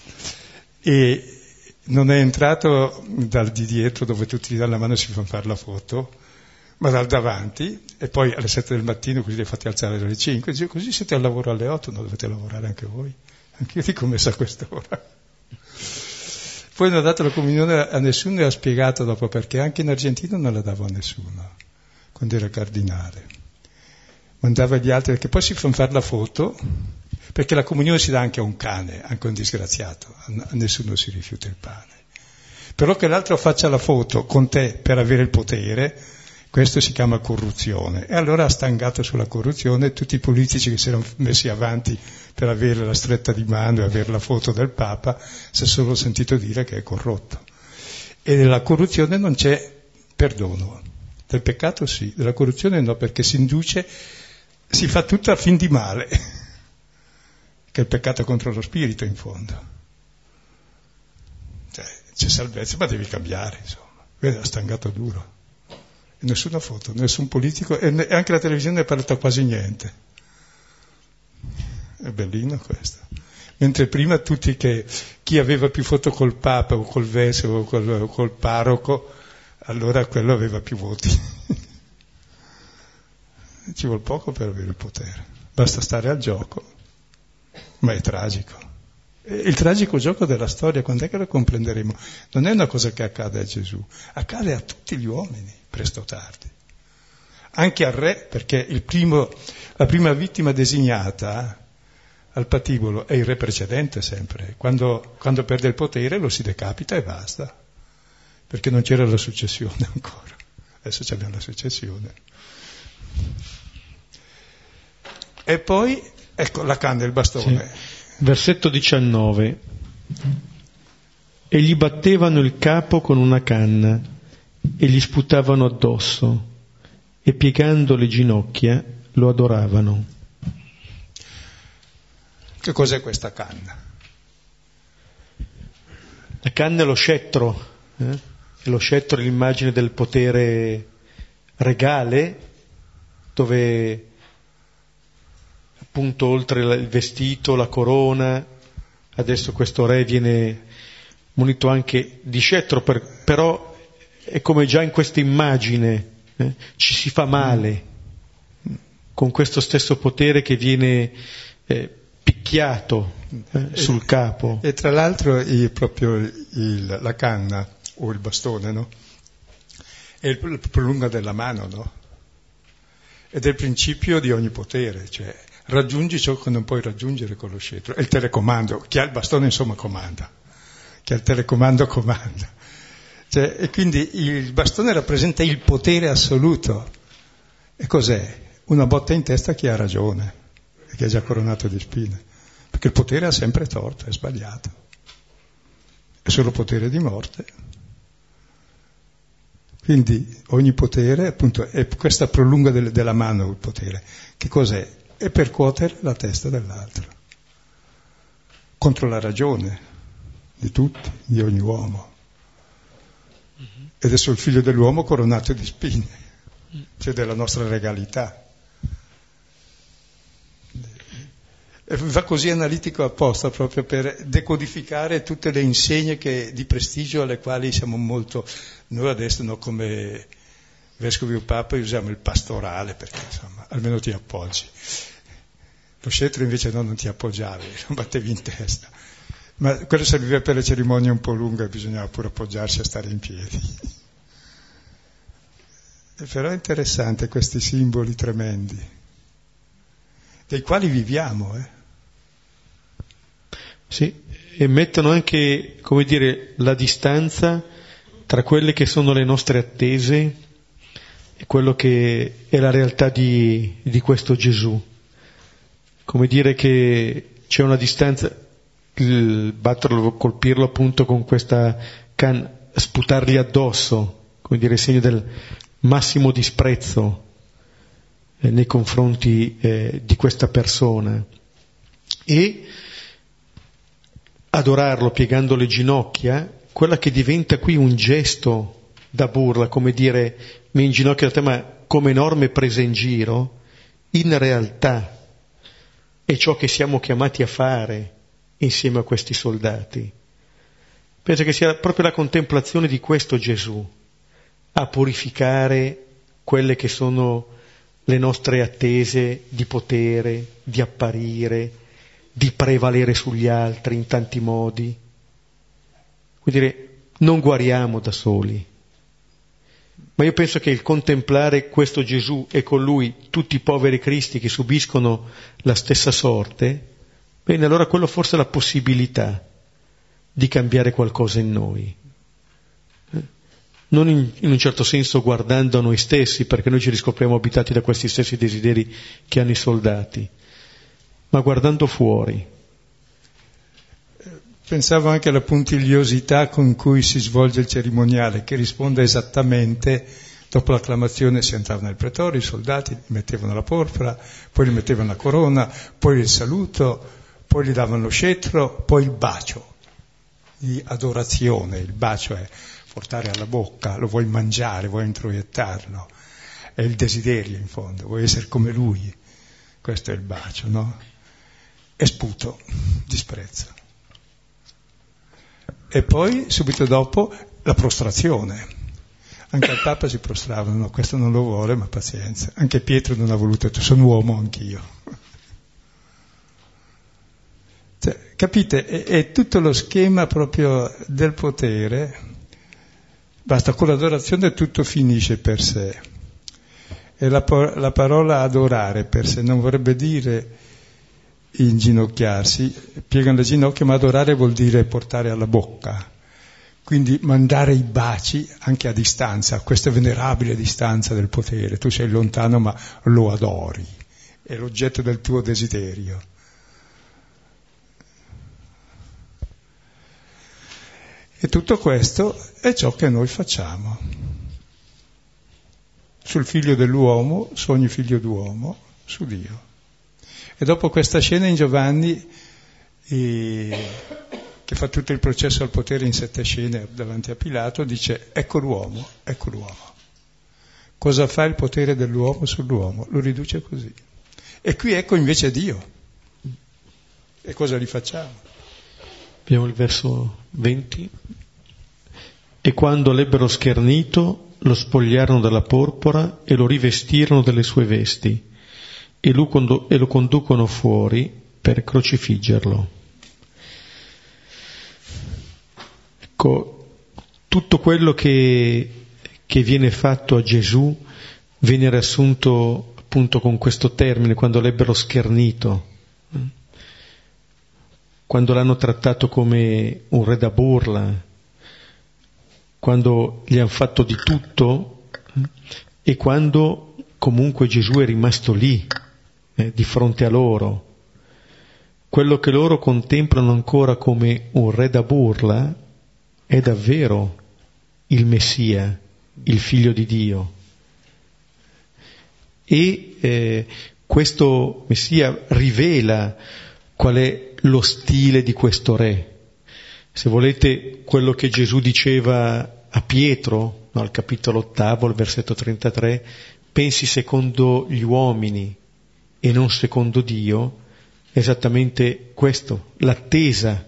E non è entrato dal di dietro dove tutti gli danno la mano e si fanno fare la foto, ma dal davanti, e poi alle 7 del mattino così li ha fatti alzare alle 5, dice, così siete al lavoro alle 8, non dovete lavorare anche voi? Anche io dico messa a quest'ora. Poi non ha dato la comunione a nessuno e ha spiegato dopo perché anche in Argentina non la dava a nessuno. Quando era cardinale, mandava gli altri, perché poi si fanno fare la foto, perché la comunione si dà anche a un cane, anche a un disgraziato, a nessuno si rifiuta il pane. Però che l'altro faccia la foto con te per avere il potere, questo si chiama corruzione. E allora ha stangato sulla corruzione tutti i politici che si erano messi avanti per avere la stretta di mano e avere la foto del Papa, si è solo sentito dire che è corrotto. E nella corruzione non c'è perdono. Del peccato sì, della corruzione no, perché si induce, si fa tutto a fin di male, che è il peccato contro lo spirito in fondo. Cioè, c'è salvezza, ma devi cambiare, insomma. Vedi, ha stangato duro. E nessuna foto, nessun politico, e anche la televisione è parlata quasi niente. È bellino questo. Mentre prima tutti chi aveva più foto col Papa o col Vescovo o col parroco, allora quello aveva più voti. Ci vuole poco per avere il potere, basta stare al gioco, ma è tragico. Il tragico gioco della storia, quando è che lo comprenderemo? Non è una cosa che accade a Gesù, accade a tutti gli uomini, presto o tardi. Anche al re, perché la prima vittima designata al patibolo è il re precedente sempre. Quando perde il potere lo si decapita e basta. Perché non c'era la successione ancora. Adesso abbiamo la successione. E poi, ecco, la canna e il bastone. Sì. Versetto 19. E gli battevano il capo con una canna e gli sputavano addosso e piegando le ginocchia lo adoravano. Che cos'è questa canna? La canna è lo scettro, e lo scettro è l'immagine del potere regale, dove appunto oltre il vestito, la corona, adesso questo re viene munito anche di scettro, però è come già in questa immagine ci si fa male con questo stesso potere che viene picchiato sul capo. E tra l'altro proprio la canna o il bastone, no? È il prolunga della mano, no? Ed è il principio di ogni potere, cioè raggiungi ciò che non puoi raggiungere con lo scettro. È il telecomando. Chi ha il bastone insomma comanda, chi ha il telecomando comanda. Cioè, e quindi il bastone rappresenta il potere assoluto. E cos'è? Una botta in testa a chi ha ragione, e che è già coronato di spine. Perché il potere ha sempre torto, è sbagliato. È solo potere di morte. Quindi ogni potere, appunto, è questa prolunga della mano il potere. Che cos'è? È percuotere la testa dell'altro. Contro la ragione di tutti, di ogni uomo. Ed è solo il figlio dell'uomo coronato di spine, cioè della nostra regalità. E va così analitico apposta proprio per decodificare tutte le insegne di prestigio alle quali siamo molto. Noi adesso, no, come vescovi o papa usiamo il pastorale perché insomma almeno ti appoggi. Lo scettro invece no, non ti appoggiavi, non battevi in testa. Ma quello serviva per le cerimonie un po' lunghe, bisognava pure appoggiarsi a stare in piedi. E però è interessante questi simboli tremendi, dei quali viviamo, Sì, e mettono anche, come dire, la distanza tra quelle che sono le nostre attese e quello che è la realtà di questo Gesù. Come dire che c'è una distanza, batterlo, colpirlo appunto con questa canna, sputargli addosso, come dire, segno del massimo disprezzo nei confronti di questa persona, e adorarlo piegando le ginocchia, quella che diventa qui un gesto da burla, come dire mi inginocchio da te, ma come enorme presa in giro, in realtà è ciò che siamo chiamati a fare insieme a questi soldati. Penso che sia proprio la contemplazione di questo Gesù a purificare quelle che sono le nostre attese di potere, di apparire, di prevalere sugli altri in tanti modi. Vuol dire, non guariamo da soli, ma io penso che il contemplare questo Gesù e con lui tutti i poveri cristi che subiscono la stessa sorte, bene, allora quello forse è la possibilità di cambiare qualcosa in noi. Non in un certo senso guardando a noi stessi, perché noi ci riscopriamo abitati da questi stessi desideri che hanno i soldati, ma guardando fuori. Pensavo anche alla puntigliosità con cui si svolge il cerimoniale, che risponde esattamente, dopo l'acclamazione si entrava nel pretorio, i soldati mettevano la porpora, poi gli mettevano la corona, poi il saluto, poi gli davano lo scettro, poi il bacio di adorazione. Il bacio è portare alla bocca, lo vuoi mangiare, vuoi introiettarlo, è il desiderio in fondo, vuoi essere come lui, questo è il bacio, no? E sputo, disprezzo. E poi subito dopo la prostrazione, anche al Papa si prostravano, no, questo non lo vuole, ma pazienza, anche Pietro non ha voluto, sono uomo anch'io. Cioè, capite, è tutto lo schema proprio del potere. Basta, con l'adorazione tutto finisce per sé. E la parola adorare per sé non vorrebbe dire inginocchiarsi, piegano le ginocchia, ma adorare vuol dire portare alla bocca. Quindi mandare i baci anche a distanza, a questa venerabile distanza del potere. Tu sei lontano ma lo adori. è l'oggetto del tuo desiderio. E tutto questo è ciò che noi facciamo. Sul figlio dell'uomo, su ogni figlio d'uomo, su Dio. E dopo questa scena in Giovanni, che fa tutto il processo al potere in 7 scene davanti a Pilato, dice: ecco l'uomo, ecco l'uomo. Cosa fa il potere dell'uomo sull'uomo? Lo riduce così. E qui ecco invece Dio. E cosa gli facciamo? Abbiamo il verso 20. E quando l'ebbero schernito, lo spogliarono della porpora e lo rivestirono delle sue vesti e lo conducono fuori per crocifiggerlo. Ecco, tutto quello che viene fatto a Gesù viene riassunto appunto con questo termine: quando l'ebbero schernito, quando l'hanno trattato come un re da burla, quando gli hanno fatto di tutto, e quando comunque Gesù è rimasto lì, di fronte a loro. Quello che loro contemplano ancora come un re da burla è davvero il Messia, il Figlio di Dio. E questo Messia rivela qual è lo stile di questo re. Se volete, quello che Gesù diceva a Pietro, no, al capitolo 8, al versetto 33, pensi secondo gli uomini e non secondo Dio, è esattamente questo, l'attesa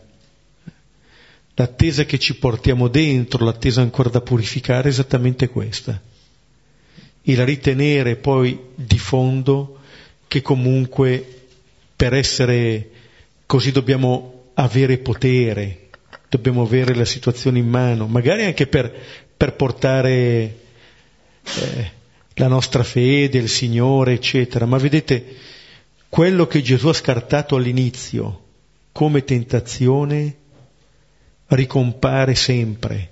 che ci portiamo dentro, l'attesa ancora da purificare, è esattamente questa. E la ritenere poi di fondo che comunque per essere così dobbiamo avere potere, dobbiamo avere la situazione in mano, magari anche per portare la nostra fede, il Signore, eccetera. Ma vedete, quello che Gesù ha scartato all'inizio come tentazione ricompare sempre,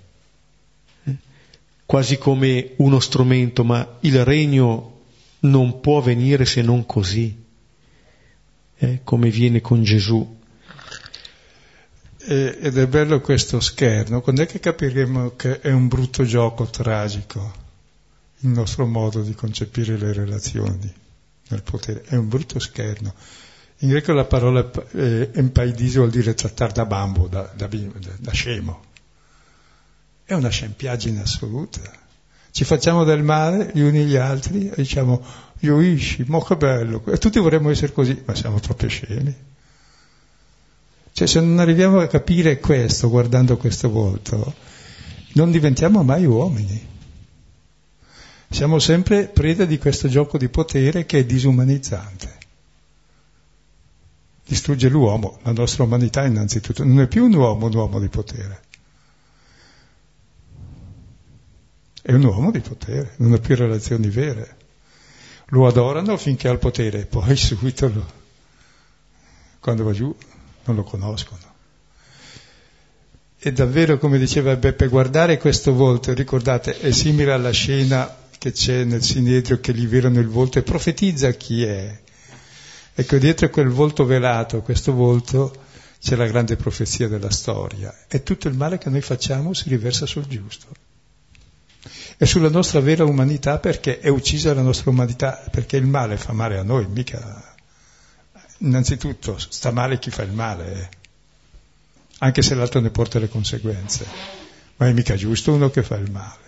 quasi come uno strumento, ma il regno non può venire se non così, come viene con Gesù. Ed è bello questo scherno. Quando è che capiremo che è un brutto gioco tragico il nostro modo di concepire le relazioni nel potere? È un brutto scherno. In greco la parola empaidisi vuol dire trattare da bambo, da scemo. È una scempiaggine assoluta. Ci facciamo del male gli uni agli altri e diciamo: io isci, mo che bello, e tutti vorremmo essere così, ma siamo proprio scemi. Cioè, se non arriviamo a capire questo, guardando questo volto, non diventiamo mai uomini. Siamo sempre preda di questo gioco di potere che è disumanizzante. Distrugge l'uomo, la nostra umanità innanzitutto. Non è più un uomo di potere. È un uomo di potere, non ha più relazioni vere. Lo adorano finché ha il potere, poi subito quando va giù non lo conoscono. E davvero, come diceva Beppe, guardare questo volto, ricordate, è simile alla scena che c'è nel Sinedrio, che gli velano il volto e profetizza chi è. Ecco, dietro quel volto velato, questo volto, c'è la grande profezia della storia. E tutto il male che noi facciamo si riversa sul giusto. E sulla nostra vera umanità, perché è uccisa la nostra umanità, perché il male fa male a noi, mica... Innanzitutto sta male chi fa il male, anche se l'altro ne porta le conseguenze, ma è mica giusto uno che fa il male.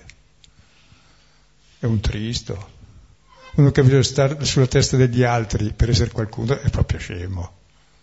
È un tristo. Uno che vuole stare sulla testa degli altri per essere qualcuno è proprio scemo.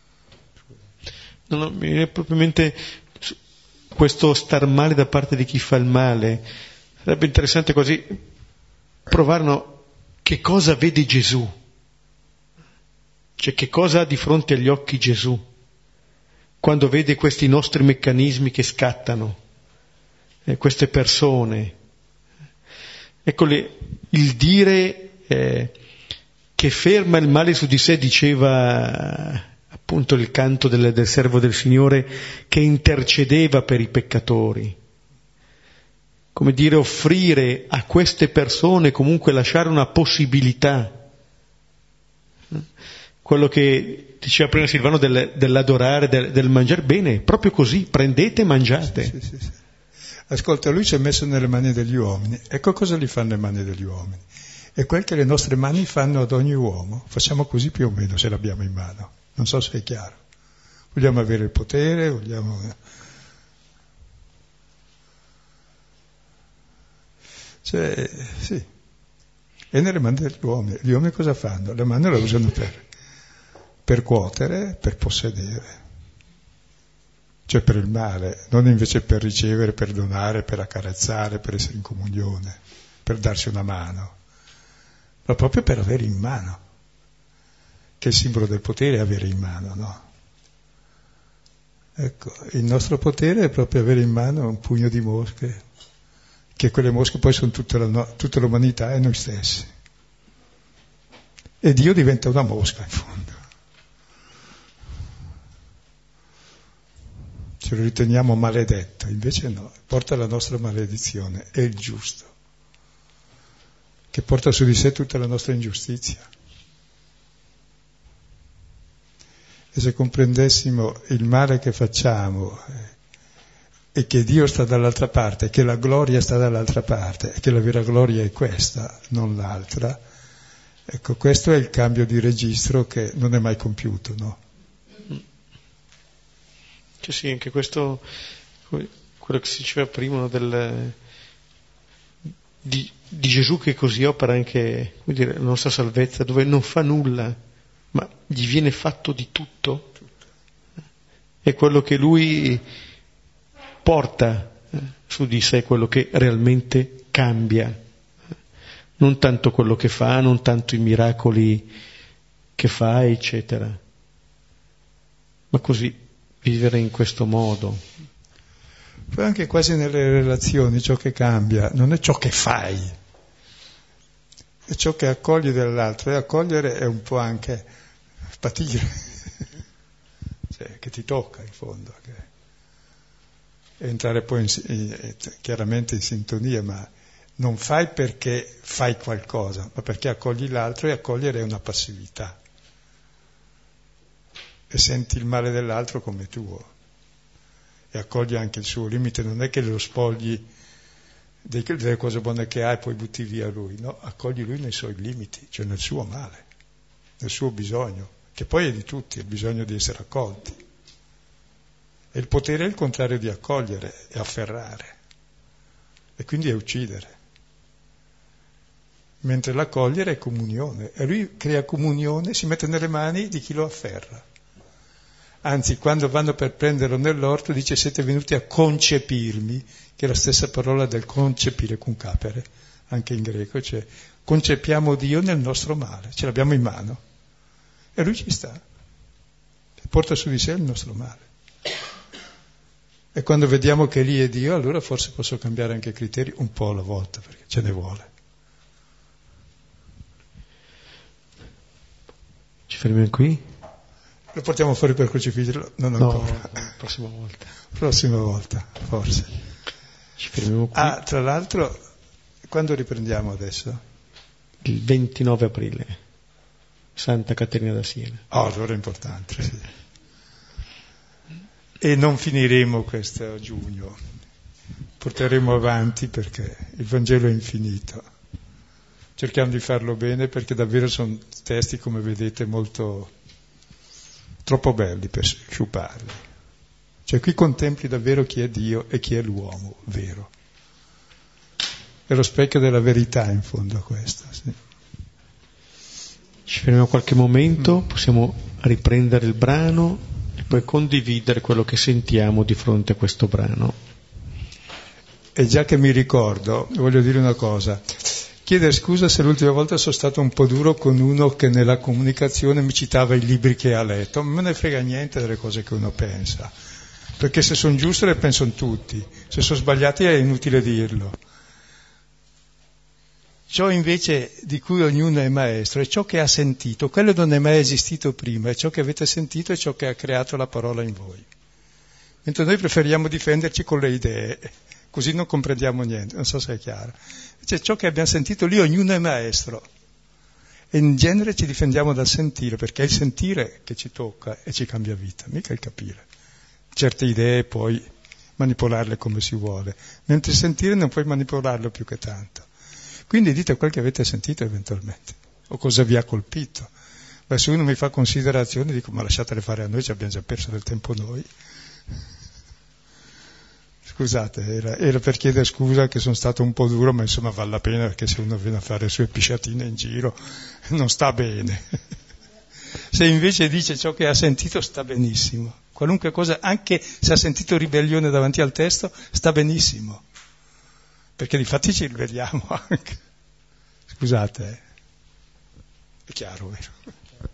No, mi viene proprio in mente questo star male da parte di chi fa il male. Sarebbe interessante così provare che cosa vede Gesù. Cioè, che cosa ha di fronte agli occhi Gesù quando vede questi nostri meccanismi che scattano, queste persone. Ecco, il dire che ferma il male su di sé, diceva appunto il canto del servo del Signore che intercedeva per i peccatori. Come dire, offrire a queste persone, comunque lasciare una possibilità Quello che diceva prima Silvano dell'adorare, del mangiare, bene, proprio così, prendete e mangiate. Sì. Ascolta, lui ci ha messo nelle mani degli uomini. Ecco cosa gli fanno le mani degli uomini. È quel che le nostre mani fanno ad ogni uomo. Facciamo così più o meno se l'abbiamo in mano. Non so se è chiaro. Vogliamo avere il potere, Cioè, sì. E nelle mani degli uomini. Gli uomini cosa fanno? Le mani le usano per cuotere, per possedere. Cioè per il male, non invece per ricevere, per donare, per accarezzare, per essere in comunione, per darsi una mano, ma proprio per avere in mano, che il simbolo del potere è avere in mano, no? Ecco, il nostro potere è proprio avere in mano un pugno di mosche, che quelle mosche poi sono tutta l'umanità e noi stessi. E Dio diventa una mosca in fondo. Ce lo riteniamo maledetto, invece no, porta la nostra maledizione, è il giusto, che porta su di sé tutta la nostra ingiustizia. E se comprendessimo il male che facciamo e che Dio sta dall'altra parte, che la gloria sta dall'altra parte, e che la vera gloria è questa, non l'altra, ecco, questo è il cambio di registro che non è mai compiuto, no? Cioè sì, anche questo, quello che si diceva prima, no, di Gesù che così opera anche, come dire, la nostra salvezza, dove non fa nulla, ma gli viene fatto di tutto. È quello che lui porta su di sé, quello che realmente cambia. Non tanto quello che fa, non tanto i miracoli che fa, eccetera. Ma così vivere in questo modo. Poi anche quasi nelle relazioni ciò che cambia non è ciò che fai, è ciò che accogli dall'altro, e accogliere è un po' anche patire, cioè che ti tocca in fondo, e entrare poi chiaramente in sintonia, ma non fai perché fai qualcosa, ma perché accogli l'altro, e accogliere è una passività. E senti il male dell'altro come tuo e accogli anche il suo limite, non è che lo spogli delle cose buone che ha e poi butti via lui, no, accogli lui nei suoi limiti, cioè nel suo male, nel suo bisogno, che poi è di tutti, il bisogno di essere accolti. E il potere è il contrario di accogliere, è afferrare, e quindi è uccidere, mentre l'accogliere è comunione, e lui crea comunione, si mette nelle mani di chi lo afferra. Anzi, quando vanno per prenderlo nell'orto dice: siete venuti a concepirmi, che è la stessa parola del concepire, cum capere, anche in greco, cioè concepiamo Dio nel nostro male, ce l'abbiamo in mano, e lui ci sta, porta su di sé il nostro male. E quando vediamo che lì è Dio, allora forse posso cambiare anche i criteri un po' alla volta, perché ce ne vuole. Ci fermiamo qui? Lo portiamo fuori per crocifiggerlo? Non ancora. No, prossima volta. Prossima volta, forse. Ci fermiamo qui. Ah, tra l'altro, quando riprendiamo adesso? Il 29 aprile, Santa Caterina da Siena. Oh, allora è importante, sì. E non finiremo questo giugno, porteremo avanti perché il Vangelo è infinito. Cerchiamo di farlo bene perché davvero sono testi, come vedete, troppo belli per sciuparli. Cioè qui contempli davvero chi è Dio e chi è l'uomo vero. È lo specchio della verità in fondo questo. Sì. Ci fermiamo qualche momento, possiamo riprendere il brano e poi condividere quello che sentiamo di fronte a questo brano. E già che mi ricordo, voglio dire una cosa. Chiedere scusa se l'ultima volta sono stato un po' duro con uno che nella comunicazione mi citava i libri che ha letto. Non me ne frega niente delle cose che uno pensa, perché se sono giuste le pensano tutti, se sono sbagliati è inutile dirlo. Ciò invece di cui ognuno è maestro è ciò che ha sentito, quello non è mai esistito prima, è ciò che avete sentito e ciò che ha creato la parola in voi. Mentre noi preferiamo difenderci con le idee, così non comprendiamo niente, non so se è chiaro. Cioè, ciò che abbiamo sentito lì ognuno è maestro E in genere ci difendiamo dal sentire, perché è il sentire che ci tocca e ci cambia vita, mica il capire. Certe idee puoi manipolarle come si vuole, mentre il sentire non puoi manipolarlo più che tanto. Quindi dite quel che avete sentito eventualmente, o cosa vi ha colpito. Ma se uno mi fa considerazioni, dico, ma lasciatele fare a noi, ci abbiamo già perso del tempo noi. Scusate, era per chiedere scusa che sono stato un po' duro, ma insomma vale la pena, perché se uno viene a fare le sue pisciatine in giro non sta bene. Se invece dice ciò che ha sentito, sta benissimo. Qualunque cosa, anche se ha sentito ribellione davanti al testo, sta benissimo. Perché difatti ci ribelliamo anche. Scusate, è chiaro, vero?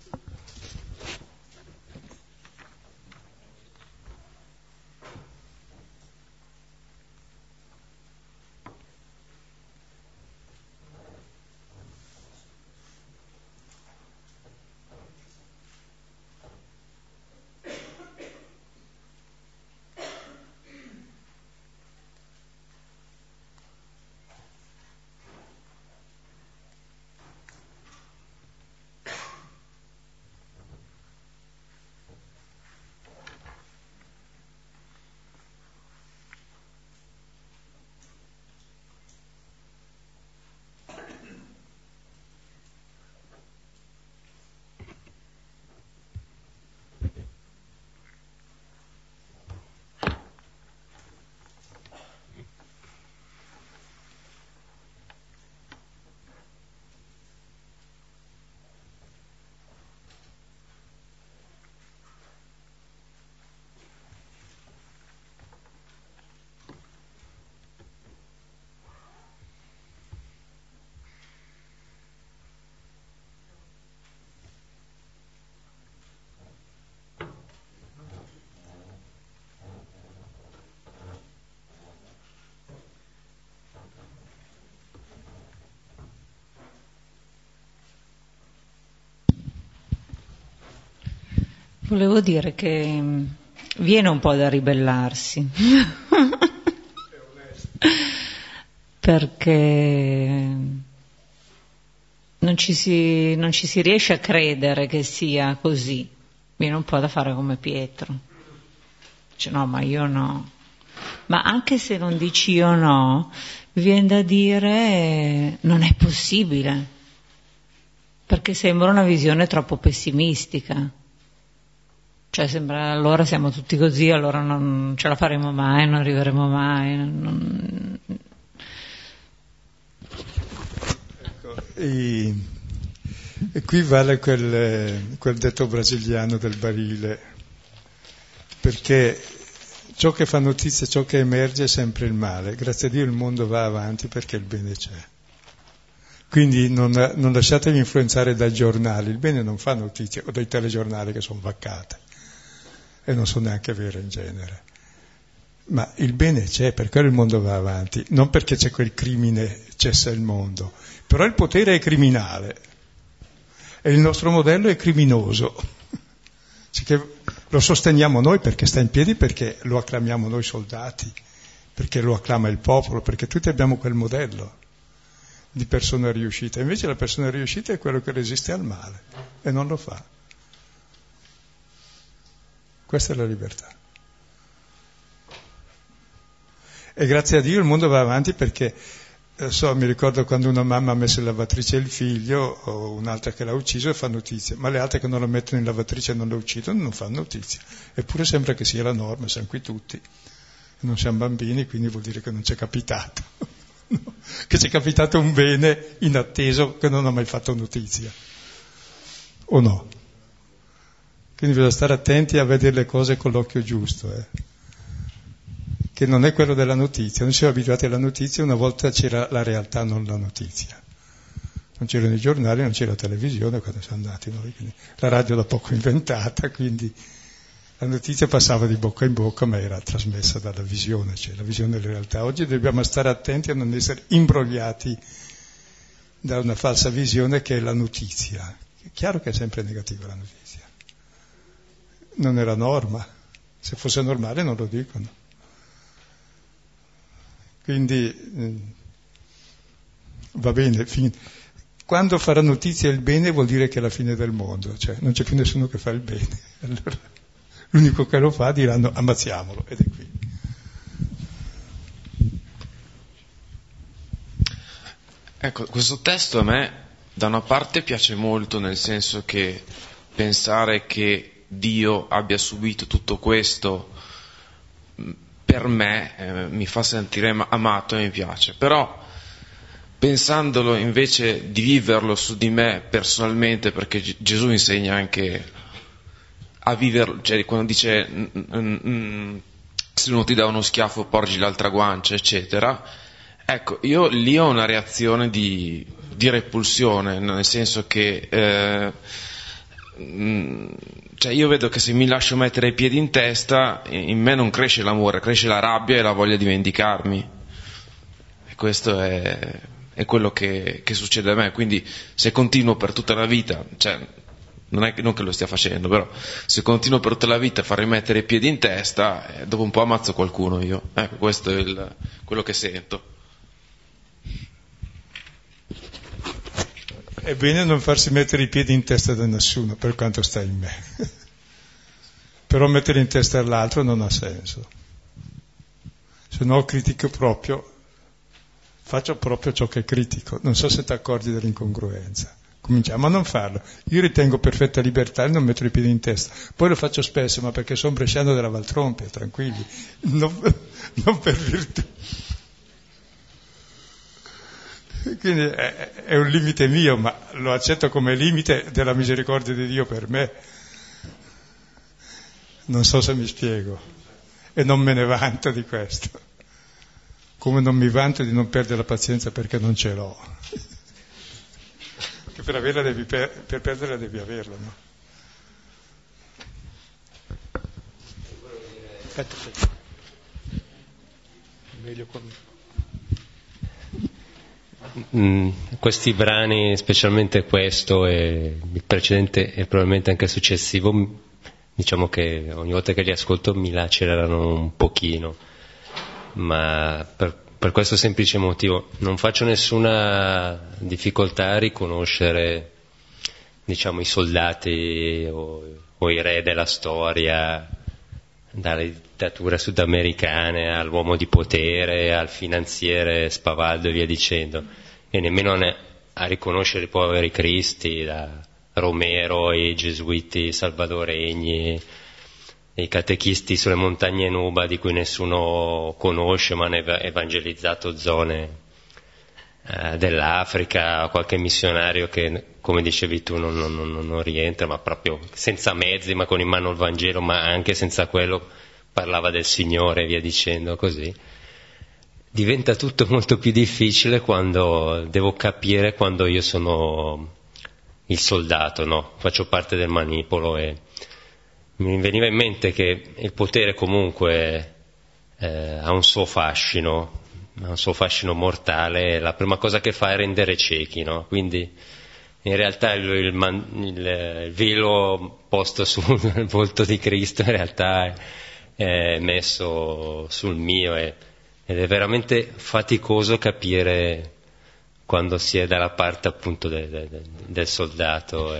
Volevo dire che viene un po' da ribellarsi, perché non ci si riesce a credere che sia così, viene un po' da fare come Pietro, dice no, ma io no, ma anche se non dici io no, viene da dire non è possibile, perché sembra una visione troppo pessimistica. Cioè sembra, allora siamo tutti così, allora non ce la faremo mai, non arriveremo mai. Ecco, e qui vale quel detto brasiliano del barile, perché ciò che fa notizia, ciò che emerge è sempre il male. Grazie a Dio il mondo va avanti perché il bene c'è. Quindi non lasciatevi influenzare dai giornali, il bene non fa notizia, o dai telegiornali che sono vaccate. E non sono neanche vere in genere. Ma il bene c'è, per quello il mondo va avanti, non perché c'è quel crimine cessa il mondo. Però il potere è criminale e il nostro modello è criminoso. Lo sosteniamo noi perché sta in piedi, perché lo acclamiamo noi soldati, perché lo acclama il popolo, perché tutti abbiamo quel modello di persona riuscita. Invece la persona riuscita è quello che resiste al male e non lo fa. Questa è la libertà. E grazie a Dio il mondo va avanti perché, mi ricordo quando una mamma ha messo in lavatrice il figlio, o un'altra che l'ha ucciso e fa notizia, ma le altre che non lo mettono in lavatrice e non lo uccidono non fanno notizia. Eppure sembra che sia la norma, siamo qui tutti. Non siamo bambini, quindi vuol dire che non ci è capitato. Che ci è capitato un bene inatteso che non ha mai fatto notizia. O no? Quindi bisogna stare attenti a vedere le cose con l'occhio giusto, che non è quello della notizia. Noi siamo abituati alla notizia, una volta c'era la realtà, non la notizia. Non c'erano i giornali, non c'era la televisione quando siamo andati noi, quindi la radio da poco inventata, quindi la notizia passava di bocca in bocca, ma era trasmessa dalla visione, cioè la visione della realtà. Oggi dobbiamo stare attenti a non essere imbrogliati da una falsa visione che è la notizia. È chiaro che è sempre negativa la notizia. Non è la norma, se fosse normale non lo dicono. Quindi va bene, quando farà notizia il bene vuol dire che è la fine del mondo, cioè non c'è più nessuno che fa il bene. Allora, l'unico che lo fa diranno ammazziamolo, ed è qui. Ecco, questo testo a me da una parte piace molto, nel senso che pensare che Dio abbia subito tutto questo per me mi fa sentire amato e mi piace, però pensandolo invece di viverlo su di me personalmente, perché Gesù insegna anche a viverlo, cioè quando dice se uno ti dà uno schiaffo porgi l'altra guancia, eccetera, ecco, io lì ho una reazione di repulsione, nel senso che cioè io vedo che se mi lascio mettere i piedi in testa, in me non cresce l'amore, cresce la rabbia e la voglia di vendicarmi, e questo è quello che succede a me. Quindi se continuo per tutta la vita, cioè non che lo stia facendo, però se continuo per tutta la vita a far rimettere i piedi in testa, dopo un po' ammazzo qualcuno io. Ecco, questo è quello che sento. È bene non farsi mettere i piedi in testa da nessuno, per quanto sta in me. Però mettere in testa all'altro non ha senso. Se no critico proprio, faccio proprio ciò che critico. Non so se ti accorgi dell'incongruenza. Cominciamo a non farlo. Io ritengo perfetta libertà il non mettere i piedi in testa. Poi lo faccio spesso, ma perché sono bresciano della Valtrompia, tranquilli. Non per virtù. Quindi è un limite mio, ma lo accetto come limite della misericordia di Dio per me. Non so se mi spiego. E non me ne vanto di questo. Come non mi vanto di non perdere la pazienza perché non ce l'ho. Che per averla per perderla devi averla, no? Aspetta. Meglio con... Questi brani, specialmente questo e il precedente e probabilmente anche il successivo, diciamo che ogni volta che li ascolto mi lacerano un pochino, ma per questo semplice motivo non faccio nessuna difficoltà a riconoscere, diciamo, i soldati o i re della storia, dalle dittature sudamericane all'uomo di potere, al finanziere spavaldo e via dicendo, e nemmeno a riconoscere i poveri cristi, da Romero, i gesuiti salvadoregni, i catechisti sulle montagne Nuba di cui nessuno conosce ma hanno evangelizzato zone dell'Africa, qualche missionario che, come dicevi tu, non rientra, ma proprio senza mezzi, ma con in mano il Vangelo, ma anche senza quello parlava del Signore e via dicendo così. Diventa tutto molto più difficile quando devo capire, quando io sono il soldato, no? Faccio parte del manipolo, e mi veniva in mente che il potere comunque ha un suo fascino mortale, e la prima cosa che fa è rendere ciechi, no? Quindi in realtà il velo posto sul volto di Cristo in realtà è messo sul mio, ed è veramente faticoso capire quando si è dalla parte appunto del soldato.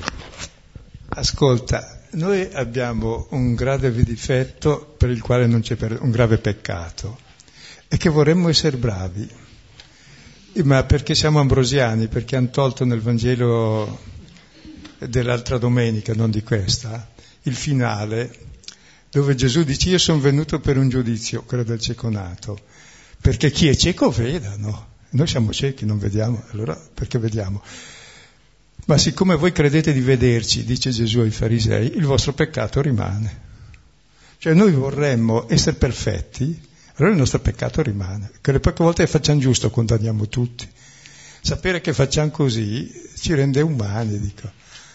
Ascolta, noi abbiamo un grave difetto per il quale non c'è un grave peccato, e che vorremmo essere bravi, ma perché siamo ambrosiani, perché hanno tolto nel Vangelo dell'altra domenica, non di questa, il finale, dove Gesù dice: io sono venuto per un giudizio, quello del cieco nato, perché chi è cieco veda, no? Noi siamo ciechi, non vediamo, allora perché vediamo? Ma siccome voi credete di vederci, dice Gesù ai farisei, il vostro peccato rimane. Cioè noi vorremmo essere perfetti, allora il nostro peccato rimane. Che le poche volte che facciamo giusto condanniamo tutti. Sapere che facciamo così ci rende umani, dico.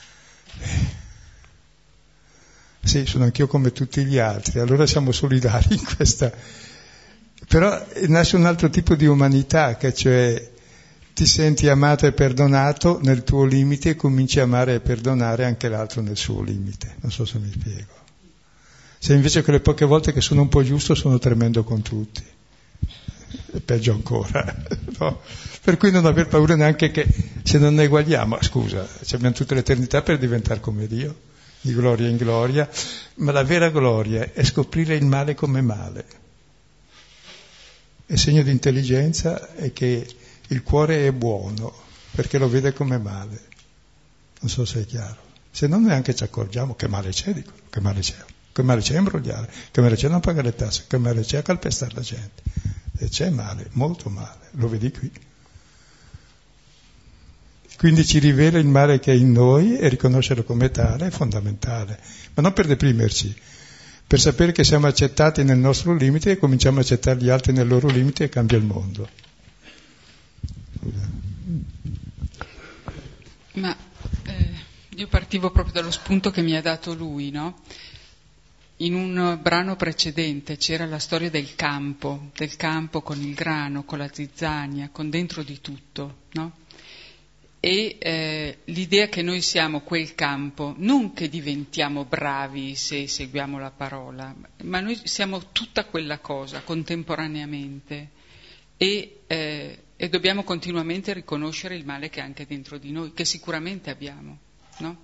Sì, sono anch'io come tutti gli altri, allora siamo solidari in questa. Però nasce un altro tipo di umanità, che cioè ti senti amato e perdonato nel tuo limite e cominci a amare e perdonare anche l'altro nel suo limite. Non so se mi spiego. Se invece quelle poche volte che sono un po' giusto sono tremendo con tutti. E peggio ancora. no? Per cui non aver paura neanche che se non ne eguagliamo, scusa, abbiamo tutta l'eternità per diventare come Dio, di gloria in gloria, ma la vera gloria è scoprire il male come male. Il segno di intelligenza è che il cuore è buono, perché lo vede come male. Non so se è chiaro. Se non neanche ci accorgiamo che male c'è, dico, che male c'è. Che male c'è a imbrogliare, che male c'è a non pagare le tasse, che male c'è a calpestare la gente. E c'è male, molto male, lo vedi qui. Quindi ci rivela il male che è in noi e riconoscerlo come tale è fondamentale, ma non per deprimerci, per sapere che siamo accettati nel nostro limite e cominciamo a accettare gli altri nel loro limite e cambia il mondo. Ma io partivo proprio dallo spunto che mi ha dato lui, no? In un brano precedente c'era la storia del campo con il grano, con la zizzania, con dentro di tutto, no? E l'idea che noi siamo quel campo, non che diventiamo bravi se seguiamo la parola, ma noi siamo tutta quella cosa contemporaneamente e dobbiamo continuamente riconoscere il male che è anche dentro di noi, che sicuramente abbiamo, no?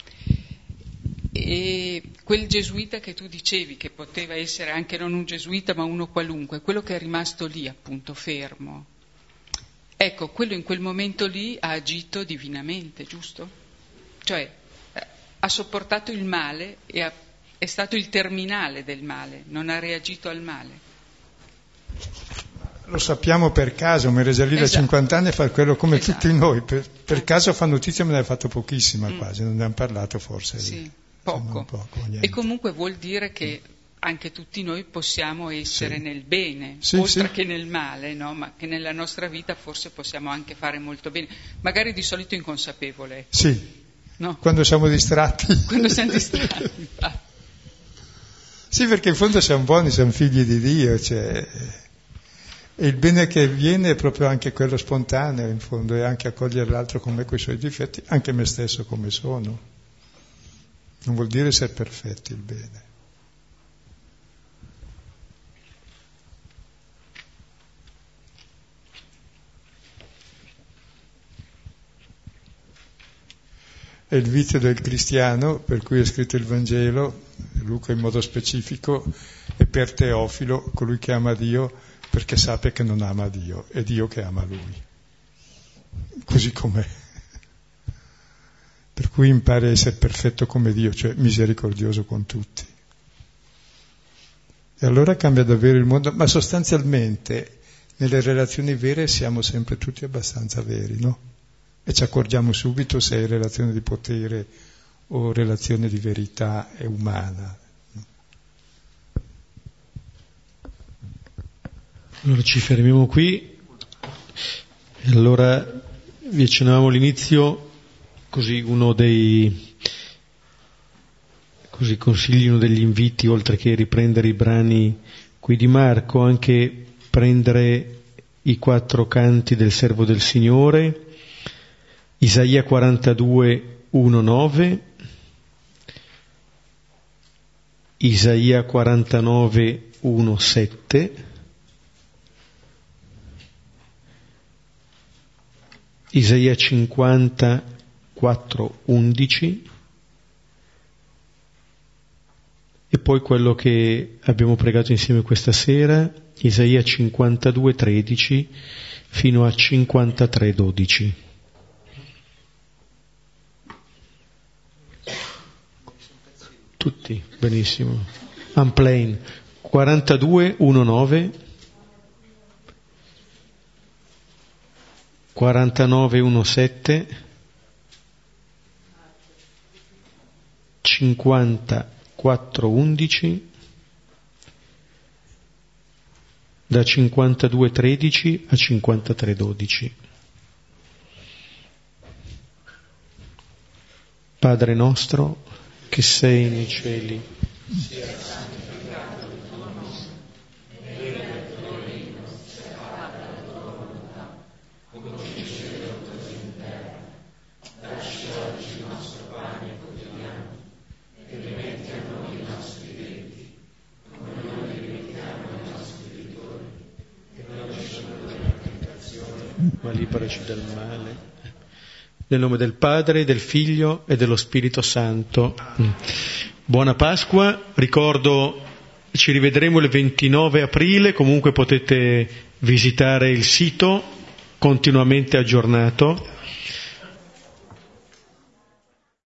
E quel gesuita che tu dicevi, che poteva essere anche non un gesuita ma uno qualunque, quello che è rimasto lì appunto fermo, ecco, quello in quel momento lì ha agito divinamente, giusto? Cioè ha sopportato il male e è stato il terminale del male, non ha reagito al male. Lo sappiamo per caso, Meresalì da 50 anni fa quello come tutti noi, per caso fa notizia, me ne ha fatto pochissima quasi, non ne hanno parlato forse. Sì, poco. E comunque vuol dire che anche tutti noi possiamo essere nel bene, oltre che nel male, no? Ma che nella nostra vita forse possiamo anche fare molto bene, magari di solito inconsapevole. Sì, no? Quando siamo distratti. Quando siamo distratti, infatti. Sì, perché in fondo siamo buoni, siamo figli di Dio, cioè, e il bene che viene è proprio anche quello spontaneo, in fondo, è anche accogliere l'altro come coi suoi difetti, anche me stesso come sono. Non vuol dire essere perfetti il bene. È il vizio del cristiano, per cui è scritto il Vangelo, Luca in modo specifico, e per Teofilo, colui che ama Dio, perché sappia che non ama Dio, è Dio che ama lui, così com'è. Per cui impari a essere perfetto come Dio, cioè misericordioso con tutti. E allora cambia davvero il mondo, ma sostanzialmente nelle relazioni vere siamo sempre tutti abbastanza veri, no? E ci accorgiamo subito se è relazione di potere o relazione di verità è umana. Allora ci fermiamo qui. Allora vi accennavamo all'inizio, così uno dei consigli, uno degli inviti, oltre che riprendere i brani qui di Marco, anche prendere i 4 canti del servo del Signore, Isaia 42, 1-9, Isaia 49, 1-7, Isaia 50, 4-11 e poi quello che abbiamo pregato insieme questa sera, Isaia 52, 13 fino a 53, 12. Tutti, benissimo. Unplain 42, 1-9, 49, 1-7, 54, 11, da 52, 13 a 53, 12. Padre nostro che sei nei cieli, sia santificato il tuo nome, venga il tuo regno, sia fatta la tua volontà, come in cielo così in terra. Dacci oggi il nostro pane quotidiano e rimetti a noi i nostri debiti, come noi rimettiamo ai nostri debitori, e non ci condurre alla tentazione, ma liberaci dal male. Nel nome del Padre, del Figlio e dello Spirito Santo. Buona Pasqua, ricordo ci rivedremo il 29 aprile, comunque potete visitare il sito continuamente aggiornato